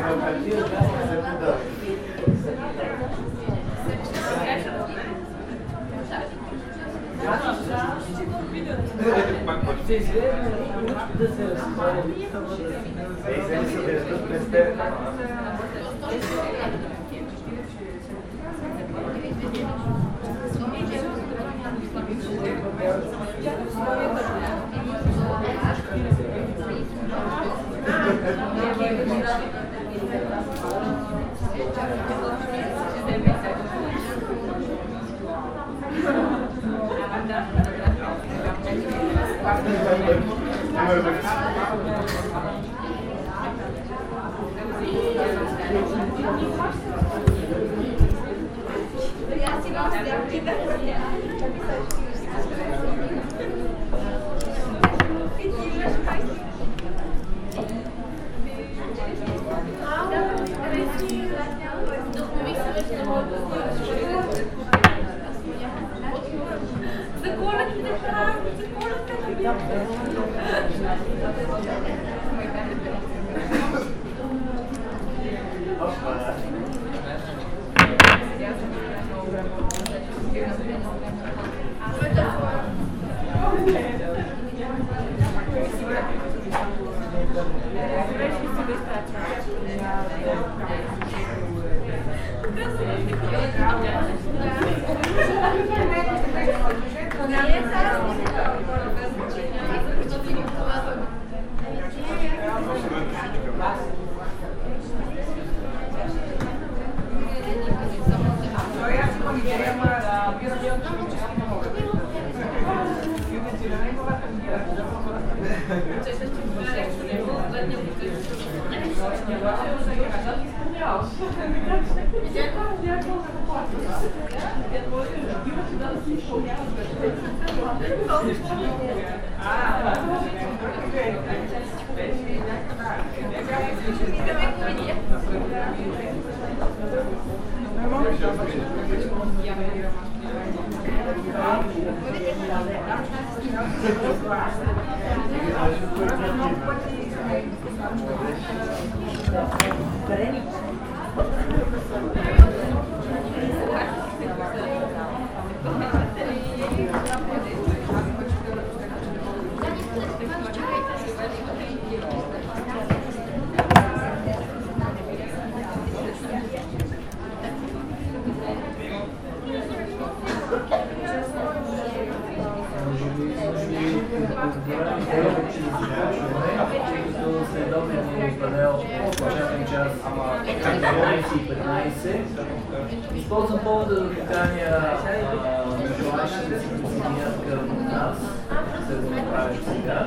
Използвам повода да поканя желаящите да се присъединят към нас, да го направят сега.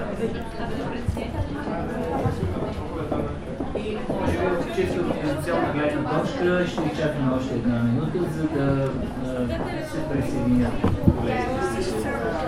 И може би от чисто организационна гледна точка ще ви чакаме още една минута, за да се присъединят колегите си.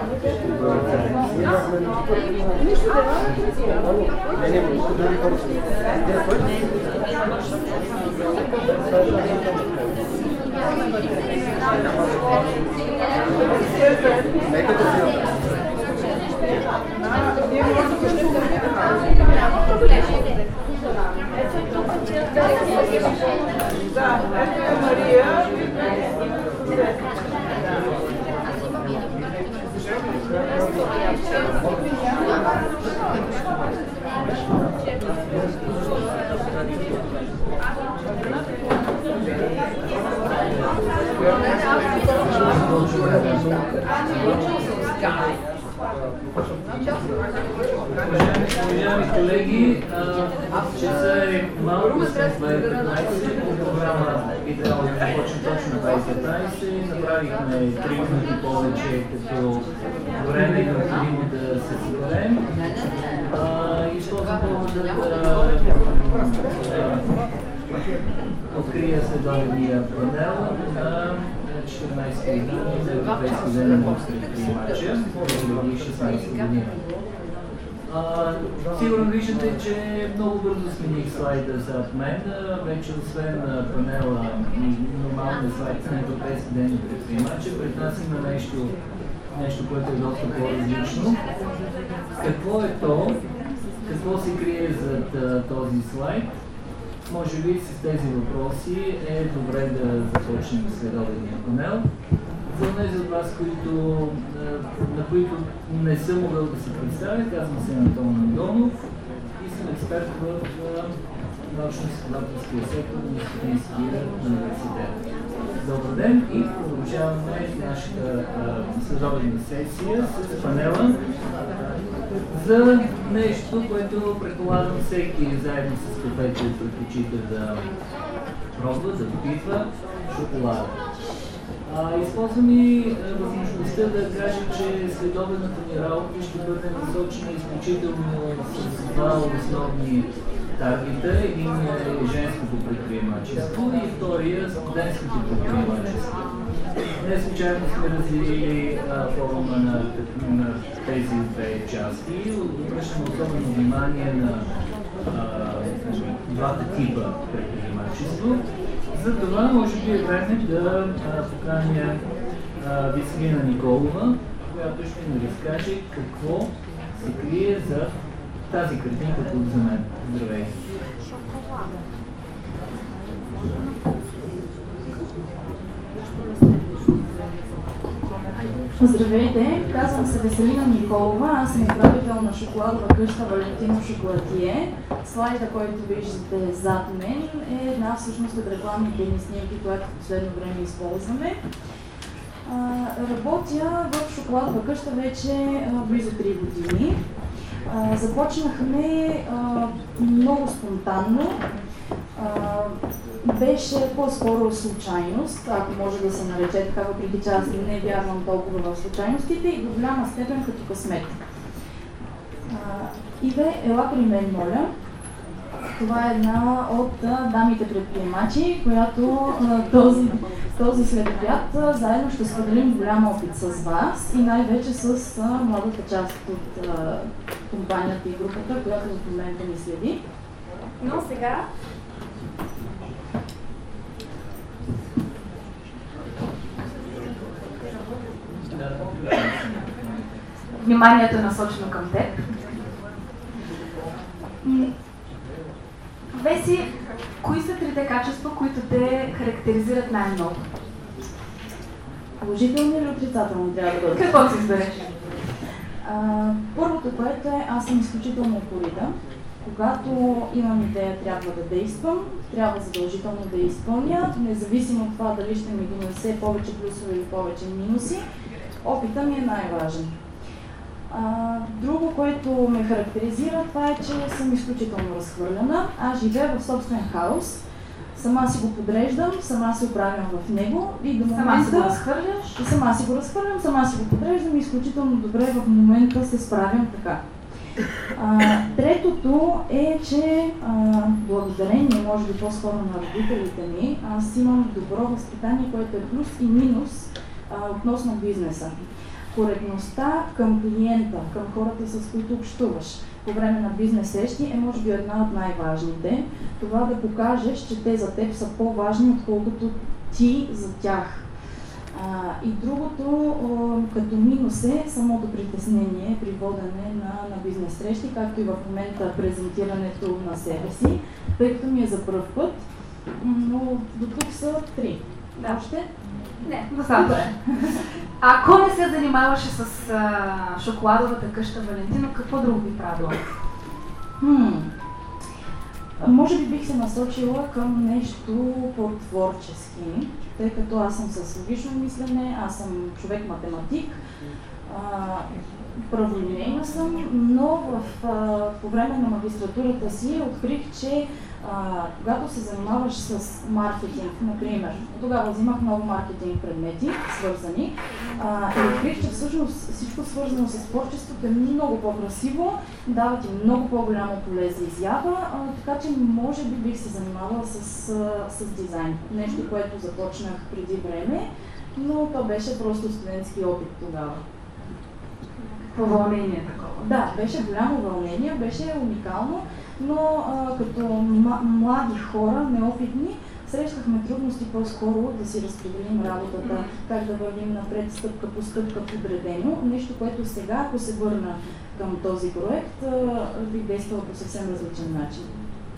Уважаеми колеги, часа е малко след 15, програма би трябвало да започне точно 20:15. Направихме 3 минути повече като време необходимо да се съберем. Използвам повода да открия следобедния панел на 14 години на Европейски ден на българските предприемачи 2016 година. Сигурно виждате, че много бързо смених слайда зад мен. Вече освен панела и нормалния слайд на Европейски ден на предприемачи, пред нас има нещо, което е доста по-различно. Какво е то? Какво се крие зад този слайд? може би с тези въпроси е добре да започнем следобедния панел. За тези от вас, на които не съм могъл да се представя, казвам се Антон Андонов и съм експерт в научно-изследователския сектор на Софийския университет. Добър ден и продължаваме нашата следобедна сесия с панела за нещо, което предполагам всеки заедно с кафето предпочита да пробва, да опитва шоколада. Използвам и възможността да кажа, че следобедната ни работа ще бъде насочена изключително с два основни таргета. Един е женското предприемачество и втория студентското предприемачество. Не случайно сме разделили форума на тези две части. Обръщаме особено внимание на двата типа предприемачество. За това може би е време да поканя Веселина Николова, която ще ни разкаже какво се крие за тази картинка тук за мен. Здравей! Здравейте, казвам се Веселина Николова, аз съм управител на шоколадова къща Валентино Шоколадие. Слайда, който виждате зад мен, е една всъщност от рекламните ни снимки, която в последно време използваме. Работя в шоколадова къща вече близо 3 години. Започнахме много спонтанно. Беше по-скоро случайност, ако може да се нарече така, въпреки че аз не вярвам толкова в случайностите и до голяма степен като късмет. Иве, ела при мен, моля. Това е една от дамите предприемачи, която този следобед заедно ще споделим голям опит с вас и най-вече с младата част от компанията и групата, която в момента ни следи. Но сега вниманието е насочено към теб. Веси, кои са трите качества, които те характеризират най-много? Положителни или отрицателни трябва да бъдат? Какво си избереш? Първото, което е, аз съм изключително упорита. Когато имам идея, трябва да действам, трябва задължително да я изпълня, независимо от това дали ще ми донесе повече плюсове или повече минуси, опитът ми е най-важен. Друго, което ме характеризира, това е, че съм изключително разхвърляна. Аз живея в собствен хаос, сама си го подреждам, сама се оправям в него и до момента... Сама си го разхвърляш? Сама си го разхвърлям, сама си го подреждам и изключително добре в момента се справям така. Третото е, че благодарение, може би по-скоро на родителите ми, аз имам добро възпитание, което е плюс и минус относно бизнеса. Коректността към клиента, към хората, с които общуваш по време на бизнес срещи е може би една от най-важните. Това да покажеш, че те за теб са по-важни, отколкото ти за тях. И другото, като минус е самото притеснение при водене на бизнес срещи, както и в момента презентирането на себе си, тъй като ми е за пръв път, но до тук са 3. Да, още? Не, достатъчно. Ако не се занимаваше с шоколадовата къща Валентино, какво друго би правила? Може би бих се насочила към нещо по-творчески, тъй като аз съм с логично мислене, аз съм човек-математик, праволинейна съм, но по време на магистратурата си открих, че когато се занимаваш с маркетинг, например, тогава взимах много маркетинг предмети, свързани, и открих, че всъщност всичко свързано с творчеството е много по-красиво, дава ти много по-голямо поле за изява, така че може би бих се занимавала с дизайн. Нещо, което започнах преди време, но то беше просто студентски опит тогава. Вълнение такова. Да, беше голямо вълнение, беше уникално, но като млади хора, неопитни, срещахме трудности по-скоро да си разпределим работата, как да вървим напред стъпка по стъпка подредено. Нещо, което сега, ако се върна към този проект, бих действала по съвсем различен начин.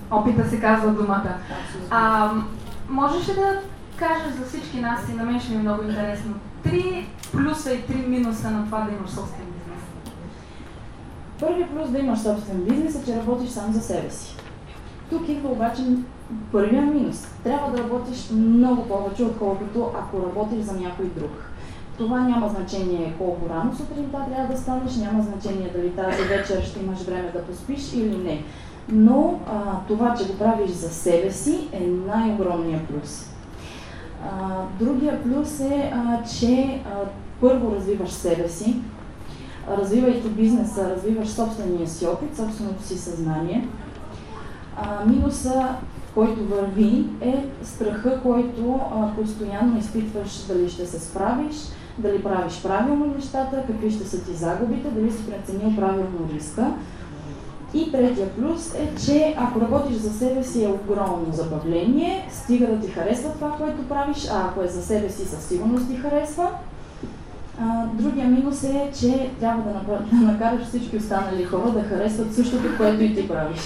Опита се казва думата. Можеш ли да кажеш за всички нас, и на мен ще ми е много интересно, 3 плюса и 3 минуса на това да имаш собствен бизнес? Първият плюс да имаш собствен бизнес е, че работиш сам за себе си. Тук идва обаче първия минус. Трябва да работиш много повече, отколкото ако работиш за някой друг. Това няма значение колко рано сутринта трябва да станеш, няма значение дали тази вечер ще имаш време да поспиш или не. Но това, че го правиш за себе си, е най-огромният плюс. Другия плюс е, че първо развиваш себе си, развивайки бизнеса, развиваш собствения си опит, собственото си съзнание. Минуса, който върви, е страха, който постоянно изпитваш дали ще се справиш, дали правиш правилно нещата, какви ще са ти загубите, дали си преценил правилно риска. И третия плюс е, че ако работиш за себе си, е огромно забавление, стига да ти харесва това, което правиш, а ако е за себе си, със сигурност ти харесва. Другия минус е, че трябва да накараш всички останали хора да харесват същото, което и ти правиш.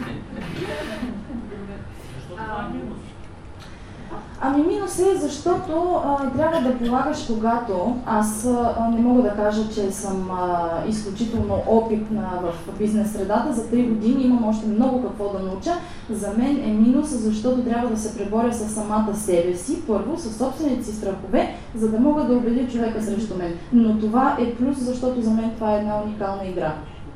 Минус е, защото трябва да полагаш, когато аз не мога да кажа, че съм изключително опитна в бизнес средата. За 3 години имам още много какво да науча. За мен е минус, защото трябва да се преборя с самата себе си, първо, с собствените си страхове, за да мога да убедя човека срещу мен. Но това е плюс, защото за мен това е една уникална игра.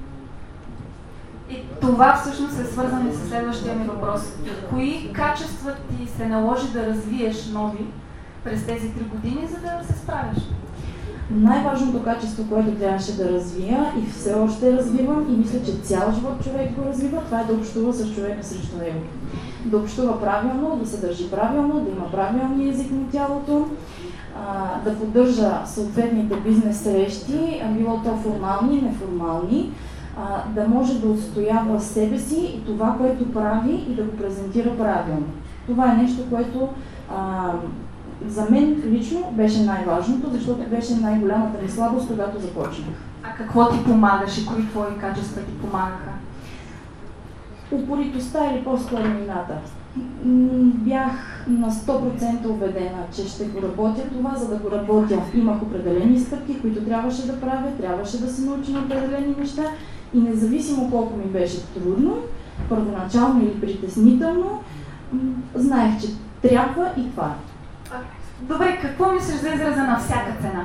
И това всъщност е свързано с следващия ми въпрос. Кои качества ти се наложи да развиеш нови през тези 3 години, за да се справиш? Най-важното качество, което трябваше да развия и все още развивам, и мисля, че цял живот човек го развива, това е да общува с човека срещу него. Да общува правилно, да се държи правилно, да има правилния език на тялото, да поддържа съответните бизнес срещи, било то формални и неформални, да може да отстоява себе си и това, което прави, и да го презентира правилно. Това е нещо, което за мен лично беше най-важното, защото беше най-голямата ми слабост, когато започнах. А какво ти помагаше? Кои твои качества ти помагаха? Упоритостта или по-скоро мината. Бях на 100% убедена, че ще го работя това, за да го работя. Имах определени стъпки, които трябваше да правя, трябваше да се науча на определени неща и независимо колко ми беше трудно, първоначално или притеснително, знаех, че трябва и това. Добре, какво мислиш за израза на всяка цена?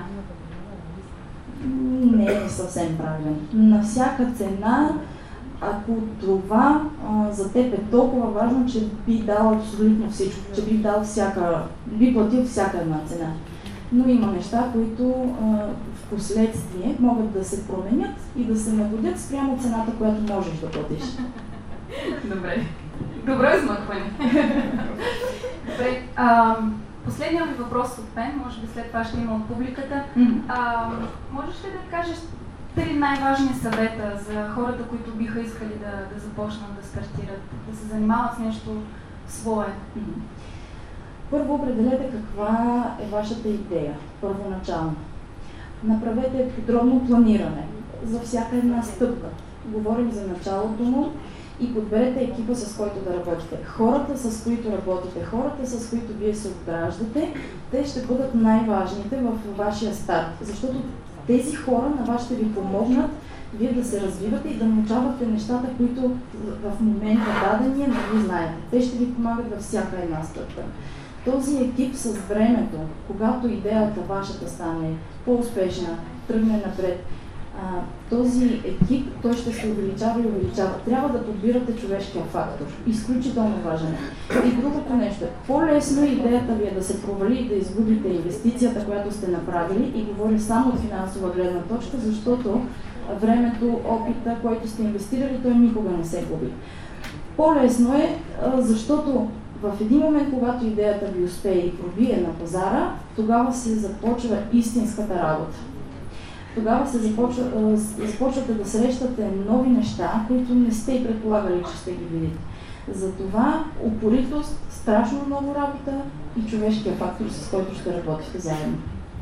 Не е съвсем правилен. На всяка цена, ако това за теб е толкова важно, че би дал абсолютно всичко, че би платил всяка една цена. Но има неща, които в последствие могат да се променят и да се нагодят спрямо цената, която можеш да платиш. Добре. Добро измъкване. Добре. Последният ми въпрос от мен, може би след това ще има от публиката. Можеш ли да кажеш 3 най-важни съвета за хората, които биха искали да започнат да стартират, да се занимават с нещо свое? Първо определете каква е вашата идея, първоначално. Направете подробно планиране за всяка една стъпка. Говорим за началото му и подберете екипа, с който да работите. Хората, с които работите, хората, с които вие се обграждате, те ще бъдат най-важните в вашия старт, защото тези хора на вас ще ви помогнат вие да се развивате и да научавате нещата, които в момента дадения не ви знаете. Те ще ви помагат във всяка една стъпка. Този екип с времето, когато идеята вашата стане по-успешна, тръгне напред, този екип, той ще се увеличава и увеличава. Трябва да подбирате човешкия фактор. Изключително важен. И другото нещо, по-лесно идеята ви е да се провали и да изгубите инвестицията, която сте направили, и говоря само от финансова гледна точка, защото времето, опита, който сте инвестирали, той никога не се губи. По-лесно е, защото в един момент, когато идеята ви успее и пробие на пазара, тогава се започва истинската работа. Тогава започвате да срещате нови неща, които не сте и предполагали, че ще ги видите. Затова упоритост, страшно много работа и човешкия фактор, с който ще работите заедно.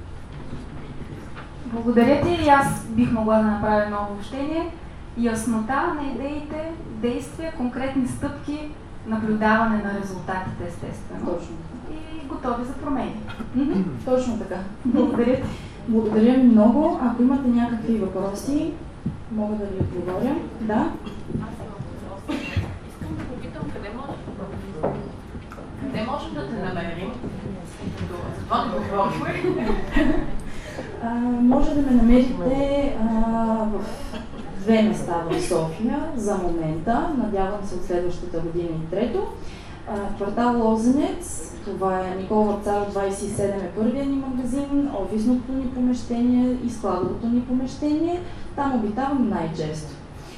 Благодаря ти и аз бих могла да направя едно обобщение. Яснота на идеите, действия, конкретни стъпки наблюдаване на резултатите, естествено. Точно. И готови за промени. Точно така. Благодаря. Благодаря ви много. Ако имате някакви въпроси, мога да ви отговоря. Да? Искам да попитам къде можем да те намерим? За това не говорихме. Може да ме намерите в две места в София за момента. Надявам се от следващата година и трето. Квартал Лозенец, това е Никола Вапцаров 27 е първият ни магазин, офисното ни помещение и складовото ни помещение. Там обитавам най-често.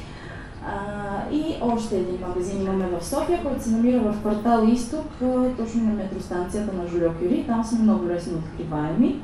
И още един магазин имаме в София, който се намира в квартал Изток, точно на метростанцията на Жульо Кюри. Там сме много лесно откриваеми.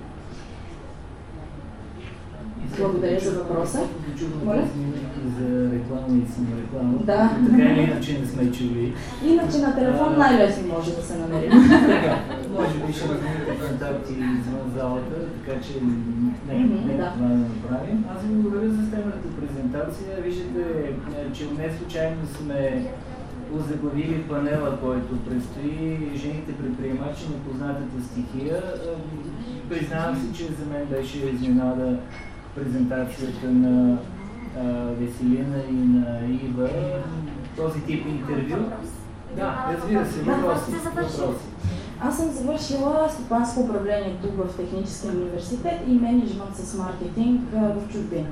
Благодаря за въпроса. Моля? За реклама и самореклама. Да. Така или иначе не сме чули. Иначе на телефон най-лесно може да се намерим. Така, може би ще размените контакти извън залата, така че нека това да направим. Аз ви благодаря за следната презентация. Виждате, че не случайно сме озаглавили панела, който предстои жените предприемачи на познатата стихия. Признавам си, че за мен беше изненада презентацията на Веселина и на Ива, този тип интервю. Да, разбира се, въпроси. Аз съм завършила стопанско управление тук в Техническия университет и мениджмънт с маркетинг в чужбина.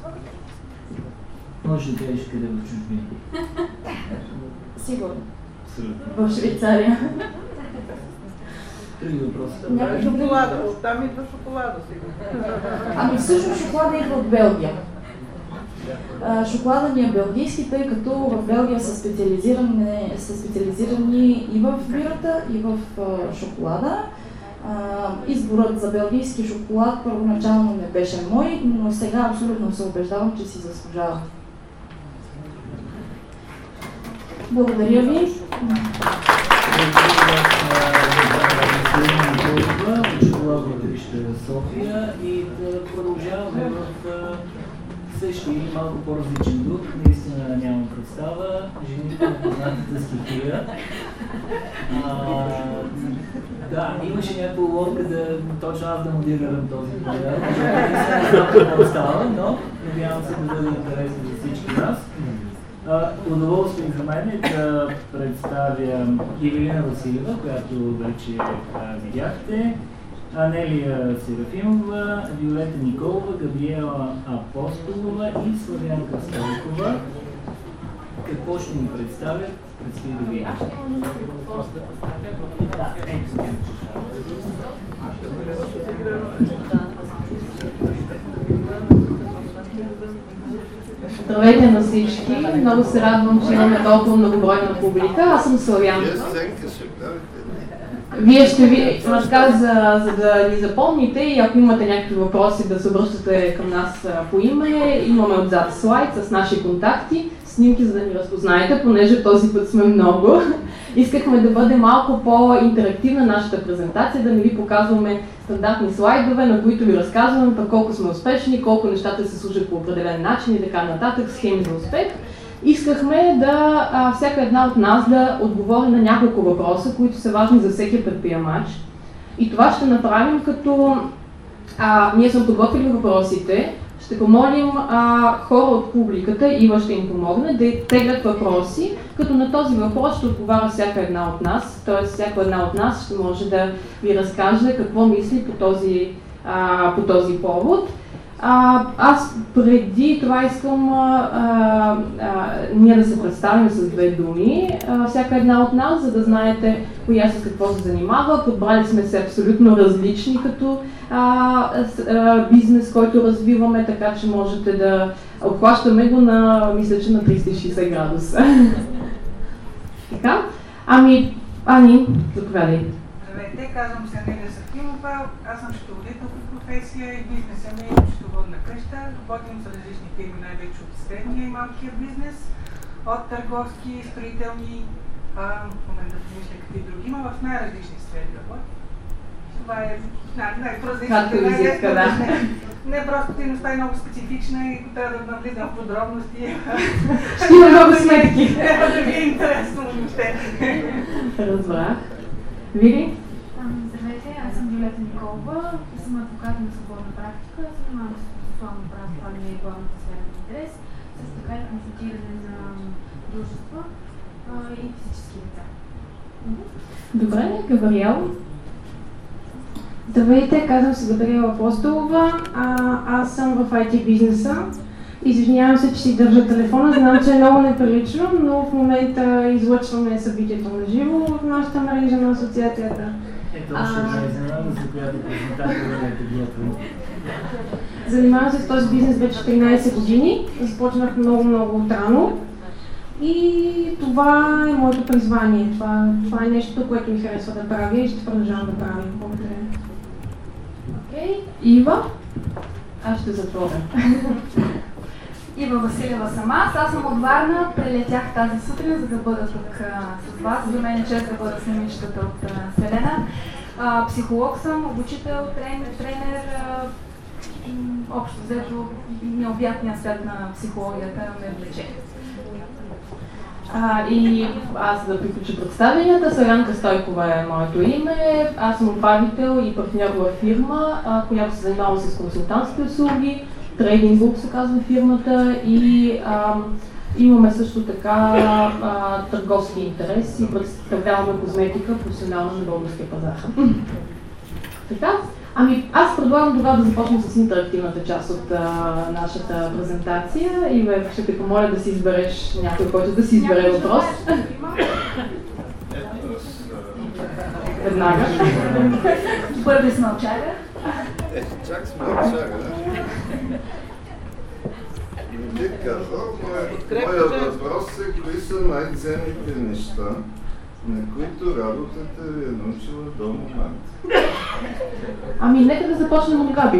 Може да кажеш къде в чужбина? Сигурно. В Швейцария. Други въпроси? Шоколада, оттам идва шоколада сигурно. Ами всъщност шоколада идва от Белгия. Шоколада ни е белгийски, тъй като в Белгия са специализирани и в бирата, и в шоколада. Изборът за белгийски шоколад първоначално не беше мой, но сега абсолютно се убеждавам, че си заслужава. Благодаря ви. Шоколадно училище в София и да продължаваме в същия или малко по-различен дух. Наистина нямам представа. Жените на познатата стихия. Да, имаше някаква уловка да точно аз да модерирам този панел. Не знам какво става, но надявам се да бъде интересно за всички нас. Удоволствие за мен е да представя Ивелина Василева, която вече видяхте, Анелия Серафимова, Виолета Николова, Габриела Апостолова и Славянка Стойкова. Какво ще ни представят? Предстои да видим. Здравейте на всички! Много се радвам, че имаме толкова многобройна публика. Аз съм Славянка. Вие ще ви разказа, за да ни запомните и ако имате някакви въпроси да се обръщате към нас по име. Имаме отзад слайд с наши контакти, снимки, за да ни разпознаете, понеже този път сме много. Искахме да бъде малко по-интерактивна нашата презентация, да не ви показваме стандартни слайдове, на които ви разказваме пък колко сме успешни, колко нещата се служат по определен начин и така нататък, схеми за успех. Искахме да всяка една от нас да отговори на няколко въпроса, които са важни за всеки предприемач. И това ще направим като ние сме подготвили въпросите, ще помолим хора от публиката, Ива ще им помогне, да теглят въпроси, като на този въпрос ще отговаря всяка една от нас, т.е. всяка една от нас ще може да ви разкаже какво мисли по този повод. Аз преди това искам ние да се представим с две думи, всяка една от нас, за да знаете коя с какво се занимава. Подбрали сме се абсолютно различни като бизнес, който развиваме, така че можете да обхващаме го на, мисля, че на 360 градуса. Така? Ами, Ани, заповядай. Здравейте, казвам се Анелия Сакимова, аз съм счетоводител по професия и бизнесът ми е счетоводна къща. Работим с различни фирми, най-вече от средния и малкия бизнес, от търговски, строителни, в момента да помисля какви други има, в най-различни сфери работи. Това е кратка визитка, да. Не, просто дейността е много специфична и трябва да навлизам в подробности. Ще има много сметки. Трябва да ви е интересно въобще. Разбрах. Вили? Здравейте, аз съм Виолета Николова, съм адвокат на свободна практика, занимавам се с процесуално право, това ми е главната сфера на интерес, също така и консултиране на дружества и физически лица. Добре, Габриел? Здравейте, казвам се Габриела Апостолова, аз съм в IT бизнеса. Извинявам се, че си държа телефона, знам, че е много неприлично, но в момента излъчваме събитието на живо в нашата мрежа на асоциацията. Ето, ще изненада, за която презентация да те готвим. Занимавам се с този бизнес вече 13 години, започнах много отрано и това е моето призвание. Това е нещо, което ми харесва да правя и ще продължавам да правя. Благодаря. Окей, Ива? Аз ще затворя. Ива Василева съм аз съм от Варна, прилетях тази сутрин, за да бъда тук с вас. За мен е чест да бъда с момичетата от Селена. Психолог съм, обучител, тренер, общо взето необятния свят на психологията ме влече. И аз да приключа представенията, Саранка Стойкова е моето име. Аз съм управител и партньор във фирма, която се занимава с консултантски услуги. Trading Group се казва фирмата и имаме също така търговски интерес и представляваме козметика професионално на българския пазар. Така? Аз предлагам тогава да започнем с интерактивната част от нашата презентация и ще те помоля да си избереш някой, който да си избере въпрос. Веднага. Първи с мълчага. Чак с мълчага. Бих казал, моят въпрос е кои са най-ценните неща, на които работата ви е научила до момента? Нека да започнем от Габи.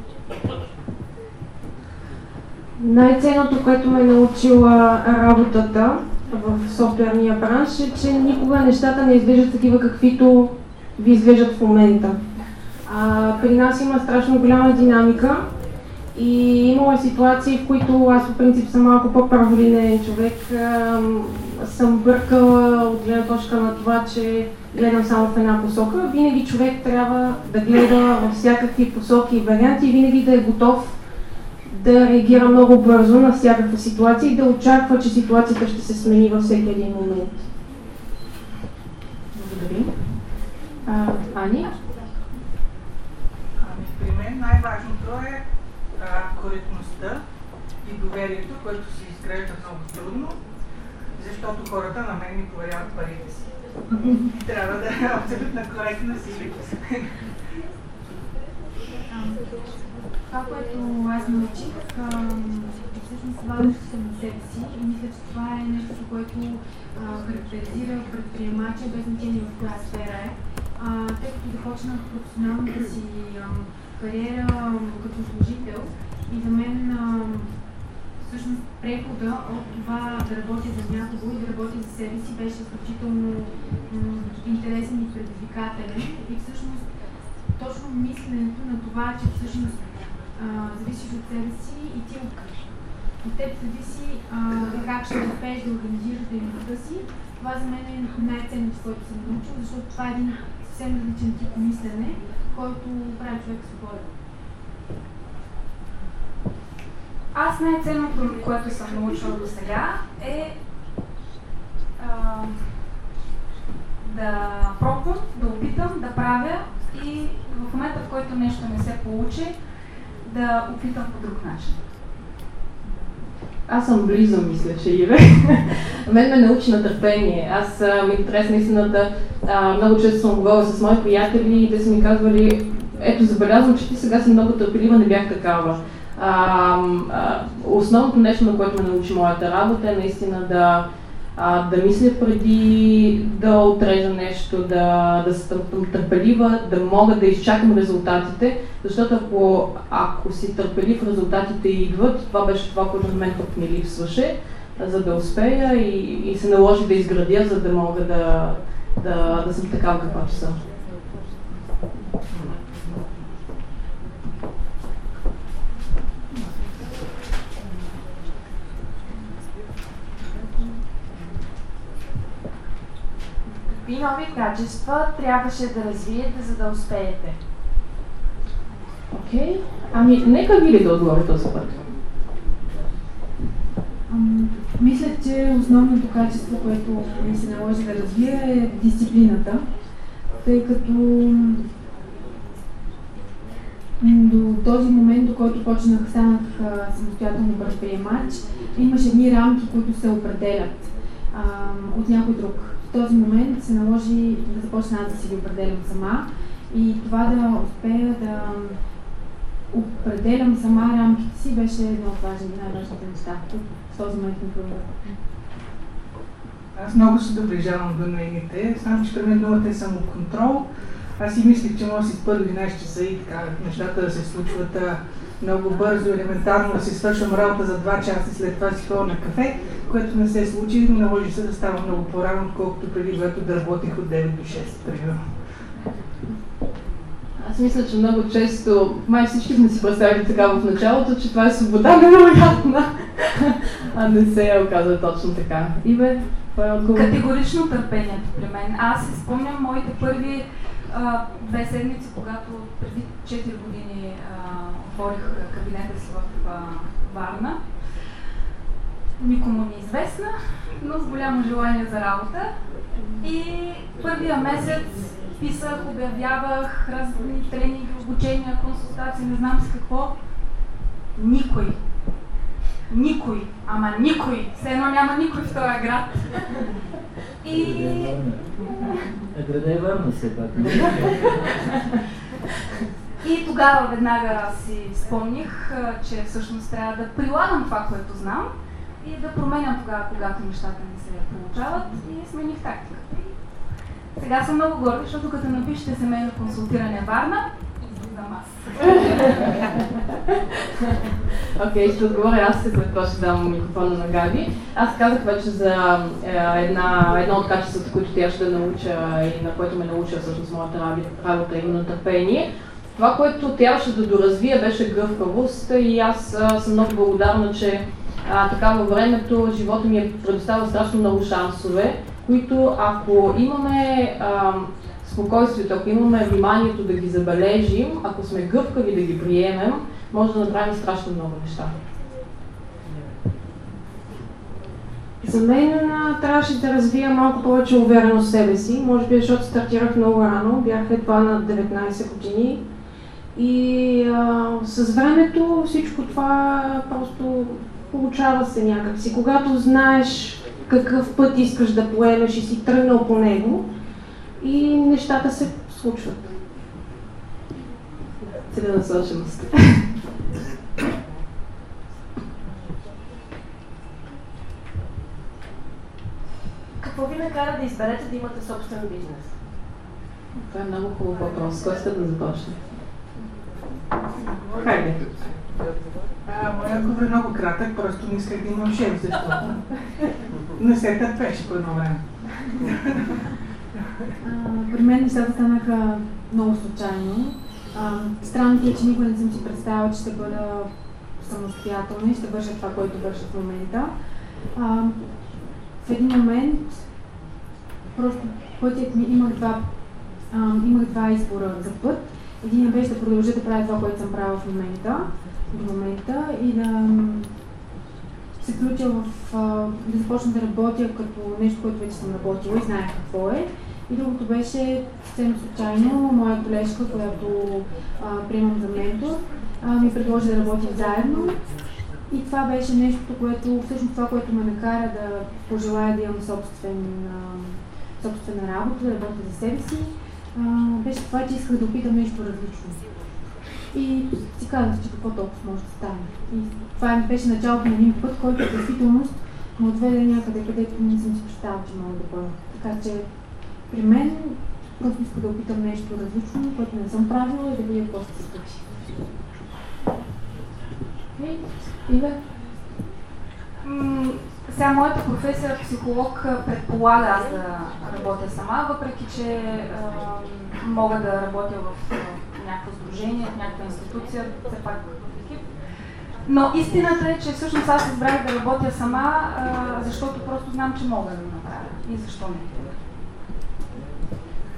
Най-ценното, което ме е научила работата в софтуерния бранш е, че никога нещата не изглеждат такива, каквито ви изглеждат в момента. При нас има страшно голяма динамика и имало ситуации, в които аз по принцип съм малко по-праволинен човек. Съм бъркала от гледна точка на това, че гледам само в една посока. Винаги човек трябва да гледа във всякакви посоки и варианти и винаги да е готов да реагира много бързо на всякаква ситуация и да очаква, че ситуацията ще се смени във всеки един момент. Благодаря. Ани? При мен най-важното е коректността и доверието, което се изгражда много трудно, защото хората на мен ми поверяват парите си. И трябва да е абсолютно коректна си. Това, което аз научих, всъщност вадваща се на себе си и мисля, че това е нещо, което характеризира предприемача, без значение в коя сфера е. Тъй като започнах професионалната си кариера като служител и за мен всъщност прехода от това да работя за някого и да работя за себе си беше изключително интересен и предизвикателен. И всъщност точно мисленето на това, че всъщност зависиш от себе си и ти от теб зависи как ще успееш да организираш дейността си. Това за мен е най-ценното, което съм научила, защото това е един съвсем различен тип мислене, който прави човек свободен. Аз най-ценното, което съм научила до сега е да пробвам, да опитам, да правя и в момента, в който нещо не се получи, да опитам по друг начин. Аз съм близо, мисля, че Иве. Мен ме научи на търпение. Аз ми е интересна истината. Много често съм говорила с мои приятели и те са ми казвали: ето, забелязвам, че ти сега си много търпелива, не бях такава. Основното нещо, на което ме научи моята работа е наистина да мисля преди да отрежа нещо, да съм търпелива, да мога да изчакам резултатите, защото ако си търпелив, резултатите идват. Това беше това, което на мен пък ми липсваше, за да успея и се наложи да изградя, за да мога да съм такава, каквато съм. какви нови качества трябваше да развиете, за да успеете? Окей. Ами, нека ви ли да отговори този път? Мисля, че основното качество, което ми се наложи да развия, е дисциплината, тъй като до този момент, до който станах самостоятелно предприемач, имаше едни рамки, които се определят от някой друг. В този момент се наложи да започна аз да си ги определям сама и това да успея да определям сама рамките си беше едно от най-важните неща. В този момент ми пробва. Аз много се доближавам до нейните, само че при мен думата е самоконтрол. Аз си мислих, че може да си спа до 11 часа и така нещата да се случват много бързо, елементарно да си свършвам работа за 2 часа и след това си ходя на кафе, което не се случи, но наложи се да става много по-рано, отколкото преди, когато да работих от 9 до 6, примерно. Аз мисля, че много често, май всички сме си представили така в началото, че това е свобода невероятна, а не се е оказва точно така. Иве, това е отговор. Категорично търпението при мен. Аз си спомням моите първи 2 седмици, когато преди 4 години отворих кабинета си в Варна. Никому неизвестна, но с голямо желание за работа. И първия месец писах, обявявах разни тренинги, обучения, консултации, не знам с какво. Никой, ама никой, все едно няма никой в този град. И... Града е Варна все пак. И тогава веднага си спомних, че всъщност трябва да прилагам това, което знам и да променям тогава, когато нещата не се получават, и смених тактиката. Сега съм много горда, защото като напишете семейно консултиране Варна, излизам аз. Окей, ще отговоря аз, след това ще дам микрофона на Габи. Аз казах вече за едно от качествата, които тя ще науча и на което ме науча всъщност моята работа, именно търпение. Това, което трябваше да доразвия, беше гъвкавост и аз съм много благодарна, че така във времето живота ми е предоставил страшно много шансове, които ако имаме спокойствието, ако имаме вниманието да ги забележим, ако сме гъвкави да ги приемем, може да направим страшно много неща. За мен трябваше да развия малко повече увереност в себе си, може би защото стартирах много рано, бях едва на 19 години и с времето всичко това просто получава се някакси. Когато знаеш какъв път искаш да поемеш и си тръгнал по него и нещата се случват. Целенасоченост. Какво ви накара да изберете да имате собствен бизнес? Това е много хубав въпрос. Кой сте да започне? Хайде. Моят отговор е много кратък, просто не исках да имам шеф, защото не се търпеше по едно време. При мен нещата станаха много случайно. Странното е, че никога не съм си представила, че ще бъда самостоятелна и ще върша това, което върша в момента. В един момент просто пътят ми имах два избора за път. Един беше да продължа да правя това, което съм правила в момента и да се включа да започна да работя като нещо, което вече съм работила и знаех какво е. И другото беше съвсем случайно моя колежка, която приемам за ментор, ми предложи да работим заедно. И това беше нещо, което, всъщност това, което ме накара да пожелая да имам собствена работа, да работя за себе си, беше това, че исках да опитам нещо различно. И си казах, че какво толкова може да стане. И това беше началото на един път, който в действителност ме отведе някъде, където не съм си представила, че мога да бъда. Така че при мен просто исках да опитам нещо различно, което не съм правила и да видя какво ще се случи. Иве? Сега моята професия психолог предполага аз да работя сама, въпреки че мога да работя в някакво сдружение, в някаква институция, все пак в екип. Но истината е, че всъщност аз избрах да работя сама, защото просто знам, че мога да го направя. И защо не?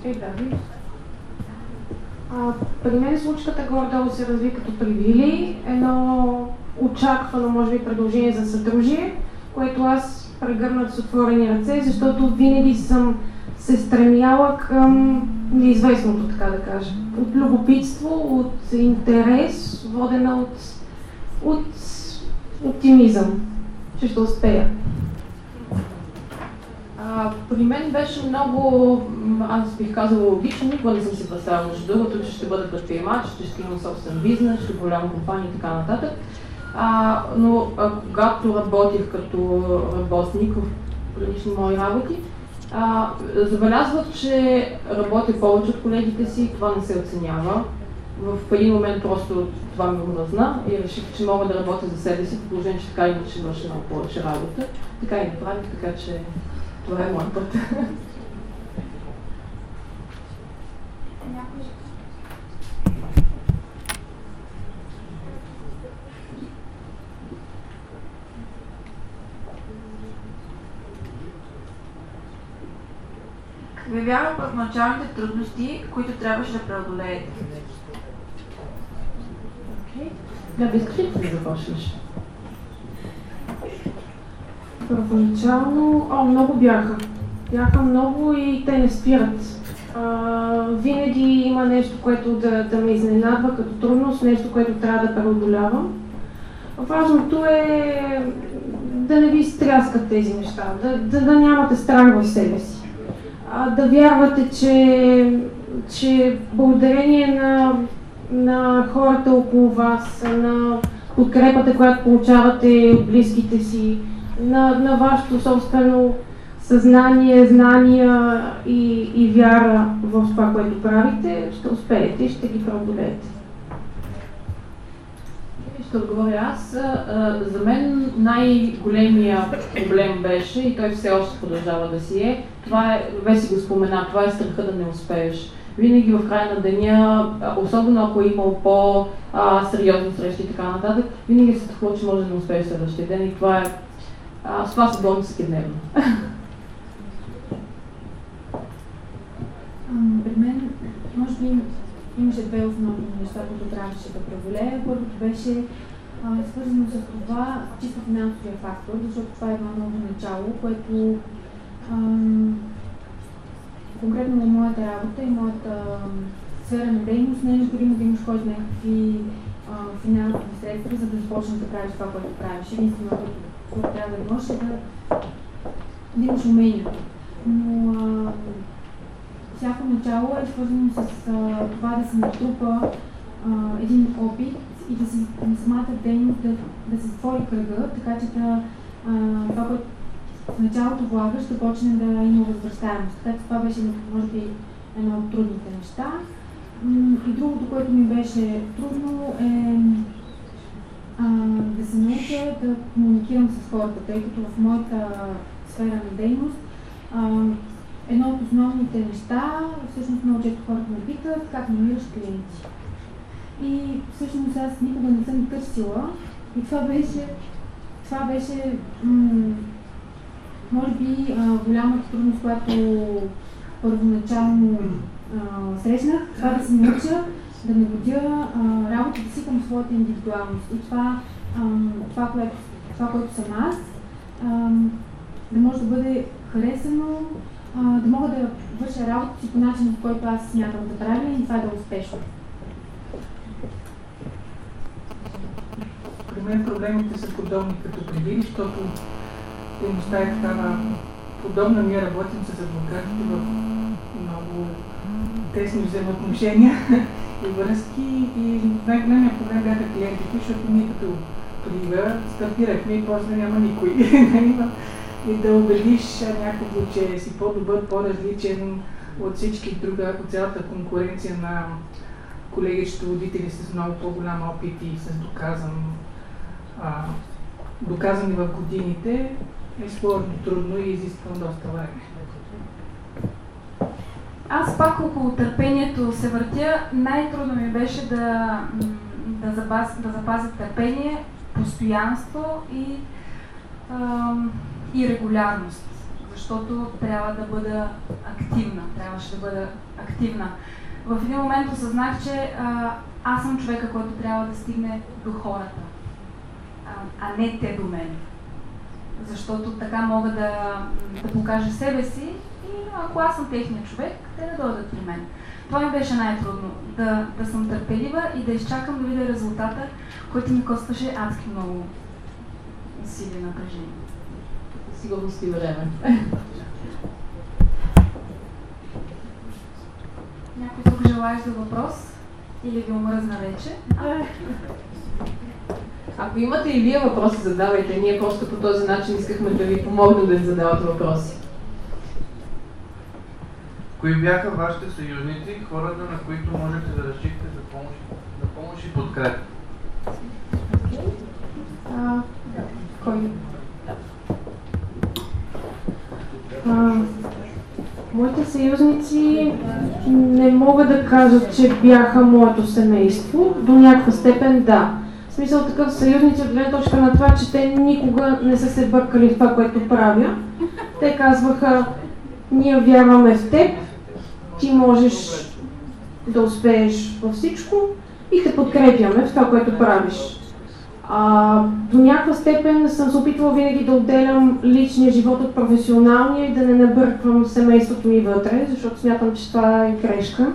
При мен случката горе-долу се разви като при Вили, едно очаквано, може би, предложение за съдружие, което аз прегърнах с отворени ръце, защото винаги съм се стремяла към неизвестното, така да кажа. От любопитство, от интерес, водена от оптимизъм, че ще успея. При мен беше много, аз бих казала логично, никога не съм си представила между другото, че ще бъда предприемач, ще имам собствен бизнес, ще голяма компания и така нататък. Но когато работих като работник в предишни мои работи, забелязвах, че работя повече от колегите си, това не се оценява. В един момент просто това ми омръзна и реших, че мога да работя за себе си, в положение, че така иначе върша много повече работа. Така и направих, така че това е моят път. Какви бяха първоначалните трудности, които трябваше да преодолеете? Да, искаш ли да започнеш? Първоначално, много бяха. Бяха много и те не спират. Винаги има нещо, което да ме изненадва като трудност, нещо, което трябва да преодолявам. Важното е да не ви стряскат тези неща, да нямате страх в себе си. Да вярвате, че благодарение на хората около вас, на подкрепата, която получавате от близките си, на вашето собствено съзнание, знания и вяра в това, което правите, ще успеете и ще ги преодолеете. Ще отговоря аз. За мен най-големия проблем беше, и той все още продължава да си е, това е, вече го спомена, това е страха да не успееш. Винаги в края на деня, особено ако е имал по-сериозни срещи и така нататък, винаги се страхува, че може да не успееш следващия ден и това е, с това се борим всекидневно. При мен, може би, имаше две основни неща, които трябваше да преодолея. Първото беше свързано с това чисто финансовия фактор, защото това е едно ново начало, което конкретно на моята работа и моята сфера на дейност не е необходимо да имаш кой знае какви финансови средства, за да започнеш да правиш това, което правиш. Единствено, което трябва да имаш е да имаш умения. Но всяко начало е свързано с това да се натрупа един опит и да се самата дейност да се затвори кръга, така че това, което в началото влагаш, да почне да има възвръщаемост. Така че това беше, може би, едно от трудните неща. И другото, което ми беше трудно е да се науча да комуникирам с хората, тъй като в моята сфера на дейност едно от основните неща, всъщност много често хората ме питат как намираш клиенти. И всъщност аз никога не съм търсила и това беше може би голямата трудност, която първоначално срещнах, това да се науча да наводя работата си към своята индивидуалност. И това, което съм аз, да може да бъде харесано, да мога да върша работата си по начин, в който аз смятам да правя и това да е успешно. При мен проблемите са подобни като преди, защото дейността е такава подобна. Ние работим с адвокатите в много тесни взаимоотношения и връзки и най-големият проблем бяха клиентите, защото ние като Рига стартирахме и после няма никой. И да убедиш някого, че си по-добър, по-различен от всички друга, от цялата конкуренция на колеги счетоводители с много по-голям опит и с доказани в годините, е сложно, трудно и изисква доста време. Аз пак около търпението се въртя. Най-трудно ми беше да запазя търпение, постоянство и регулярност. защото трябва да бъда активна, трябваше да бъда активна. В един момент осъзнах, че аз съм човека, който трябва да стигне до хората, а не те до мен. Защото така мога да покажа себе си и ако аз съм техният човек, те да дойдат при мен. Това ми беше най-трудно, да съм търпелива и да изчакам да видя резултата, който ми костваше адски много усилие и напрежение. Сигурност и време. Някой друг желаеш за въпрос? Или ви омръзна вече? Ако имате и вие въпроси, задавайте. Ние просто по този начин искахме да ви помогнем да ви задавате въпроси. Кои бяха вашите съюзници, хората, на които можете да разчитате за помощ и подкрепа? Кой? Моите съюзници не мога да кажа, че бяха моето семейство. До някаква степен да. В смисъл такъв съюзници от гледна точка на това, че те никога не са се бъркали в това, което правя. Те казваха, ние вярваме в теб, ти можеш да успееш във всичко и те подкрепяме в това, което правиш. До някаква степен съм се опитвала винаги да отделям личния живот от професионалния и да не набърквам семейството ми вътре, защото смятам, че това е грешка.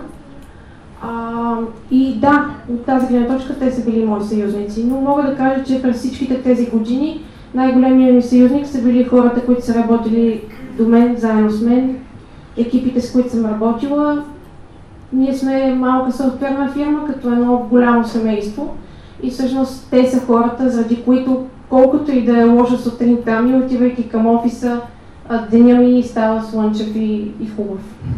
И да, от тази гледна точка те са били мои съюзници, но мога да кажа, че през всичките тези години най-големият ми съюзник са били хората, които са работили до мен, заедно с мен, екипите, с които съм работила. Ние сме малка софтуерна фирма, като едно голямо семейство. И всъщност те са хората, заради които, колкото и да е лоша сутринта ми, отивайки към офиса, деня ми става слънчев и хубав.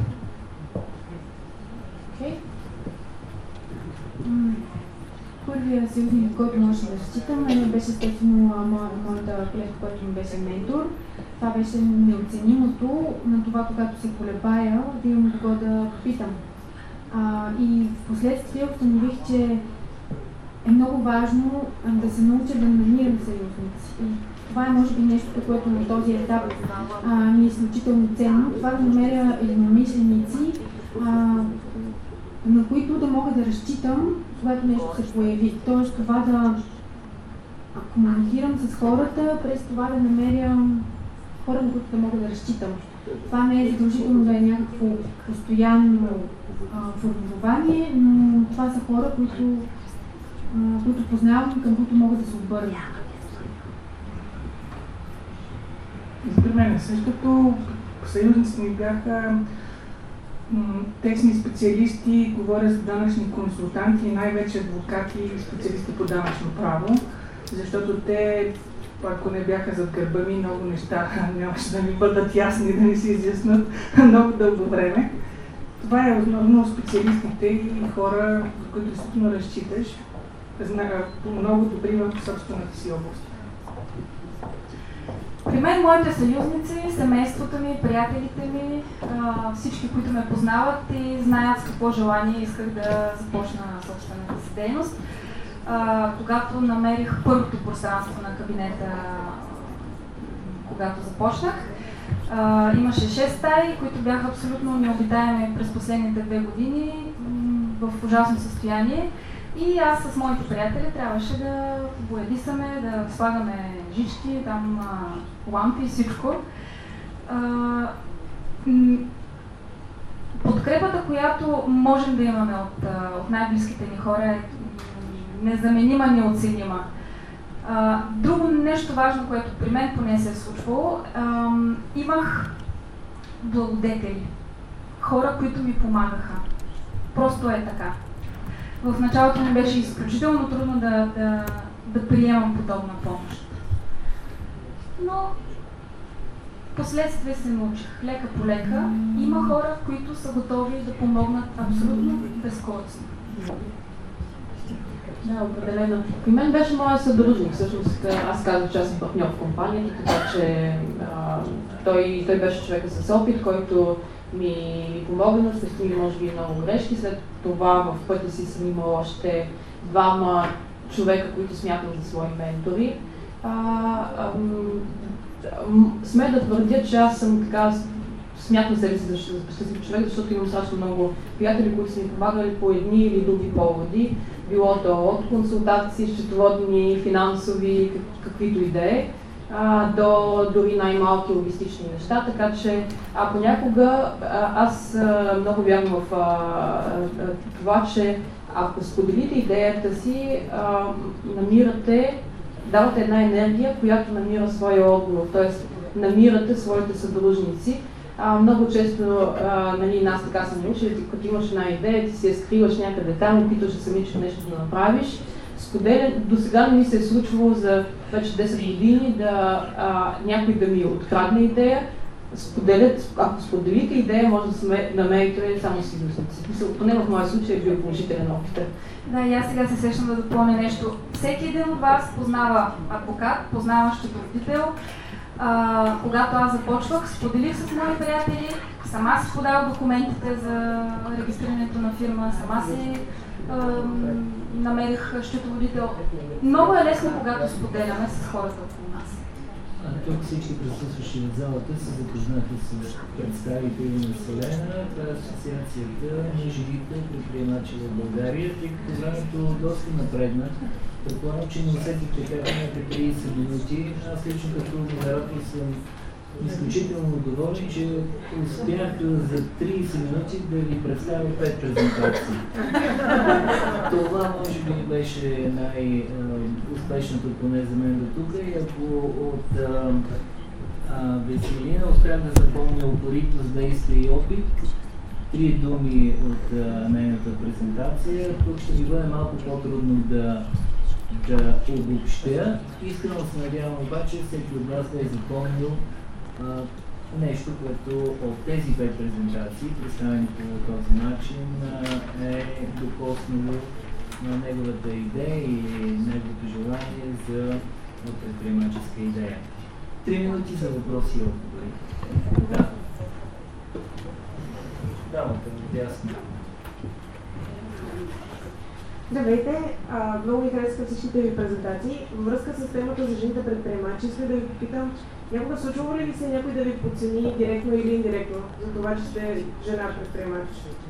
Първият съюзник, който може да разчитам, беше естествено моята колежка, който ми беше ментор. Това беше неоценимото на това, когато се колебая, да имам кого да питам. И в последствие установих, че е много важно да се науча да намирам съюзници. И това е може би нещо, което на този етап ми е изключително ценно. Това да намеря единомишленици, на които да мога да разчитам, когато нещо се появи. Тоест това да комуникирам с хората, през това да намеря хора, на които да мога да разчитам. Това не е задължително да е някакво постоянно формирование, но това са хора, които познавам, към които мога да се обърна. При мен същото съюзници ми бяха тесни специалисти, говоря за данъчни консултанти, най-вече адвокати и специалисти по данъчно право, защото те, ако не бяха зад гърба ми, много неща нямаше да ми бъдат ясни, да не се изяснат много дълго време. Това е основно специалистите и хора, за които действително разчиташ, много добри в собствената си област. При мен моите съюзници, семейството ми, приятелите ми, всички, които ме познават и знаят с какво желание исках да започна собствената си дейност. Когато намерих първото пространство на кабинета, когато започнах, имаше 6 стаи, които бяха абсолютно необитаеми през последните 2 години, в ужасно състояние. И аз с моите приятели трябваше да боядисаме, да слагаме жички, там лампи и всичко. Подкрепата, която можем да имаме от най-близките ни хора е незаменима, неоценима. Друго нещо важно, което при мен поне се е случвало, имах благодетели, хора, които ми помагаха. Просто е така. В началото ми беше изключително трудно да приемам подобна помощ. Но последствие се научих. Лека по лека има хора, които са готови да помогнат абсолютно безкористно. Да, определено. При мен беше моят съдружник. Всъщност аз казах, че аз съм партньор в компанията, така че той беше човека с опит, който ми помогна, спестили може би много грешки. След това в пътя си съм имала още 2 човека, които смятам за свои ментори. смея да твърдя, че аз съм така, смятам себе си за щастлив човек, защото имам страшно много приятели, които са ми помагали по едни или други поводи. Било то от консултации, счетоводни, финансови, каквито идеи, до дори най-малки логистични неща, така че понякога аз много вярвам в това, че ако споделите идеята си, давате една енергия, която намира своя отговор, т.е. намирате своите съдружници. Много често нас така са научили, като имаш една идея, ти си я скриваш някъде там, опитваш се самичко нещо да направиш. До сега не ми се е случвало за вече 10 години някой да ми открадне идея. Ако споделите идея, може да намерите само съюзници. Поне в моя случай е бил положителен опит. Да, и аз сега се сещам да допълня нещо. Всеки един от вас познава адвокат, познава счетоводител. Когато аз започвах, споделих с мои приятели, сама си подавах документите за регистрирането на фирма, сама си намерих счетоводител. Много е лесно, когато споделяме с хората около нас. Тук всички присъстващи в залата са запознати с представители на Селена. Това е асоциацията на живите предприемачи в България, тъй като времето доста напредна. Предполагам, че не усетихте как имате 30 минути. Аз лично като модератор съм изключително доволен, че успях за 30 минути да ви представя 5 презентации. Това може би беше най-успешното поне за мен до тук. И ако от Веселина успях да запомня упоритост, действие и опит, 3 думи от нейната презентация, тук ще ви бъде малко по-трудно да обобщя. Искрено се надявам обаче всеки от вас да е запомнил нещо, което от тези 5 презентации, представени по този начин, е докоснало на неговата идея и неговото желание за предприемаческа идея. 3 минути за въпроси и отговори. Да. Дамата ми дясно. Здравейте, много ми харесаха всичките ви презентации. Във връзка с темата за жените предприемачи, искам да ви попитам, някога случва ли се някой да ви подцени директно или индиректно за това, че сте жена предприемач?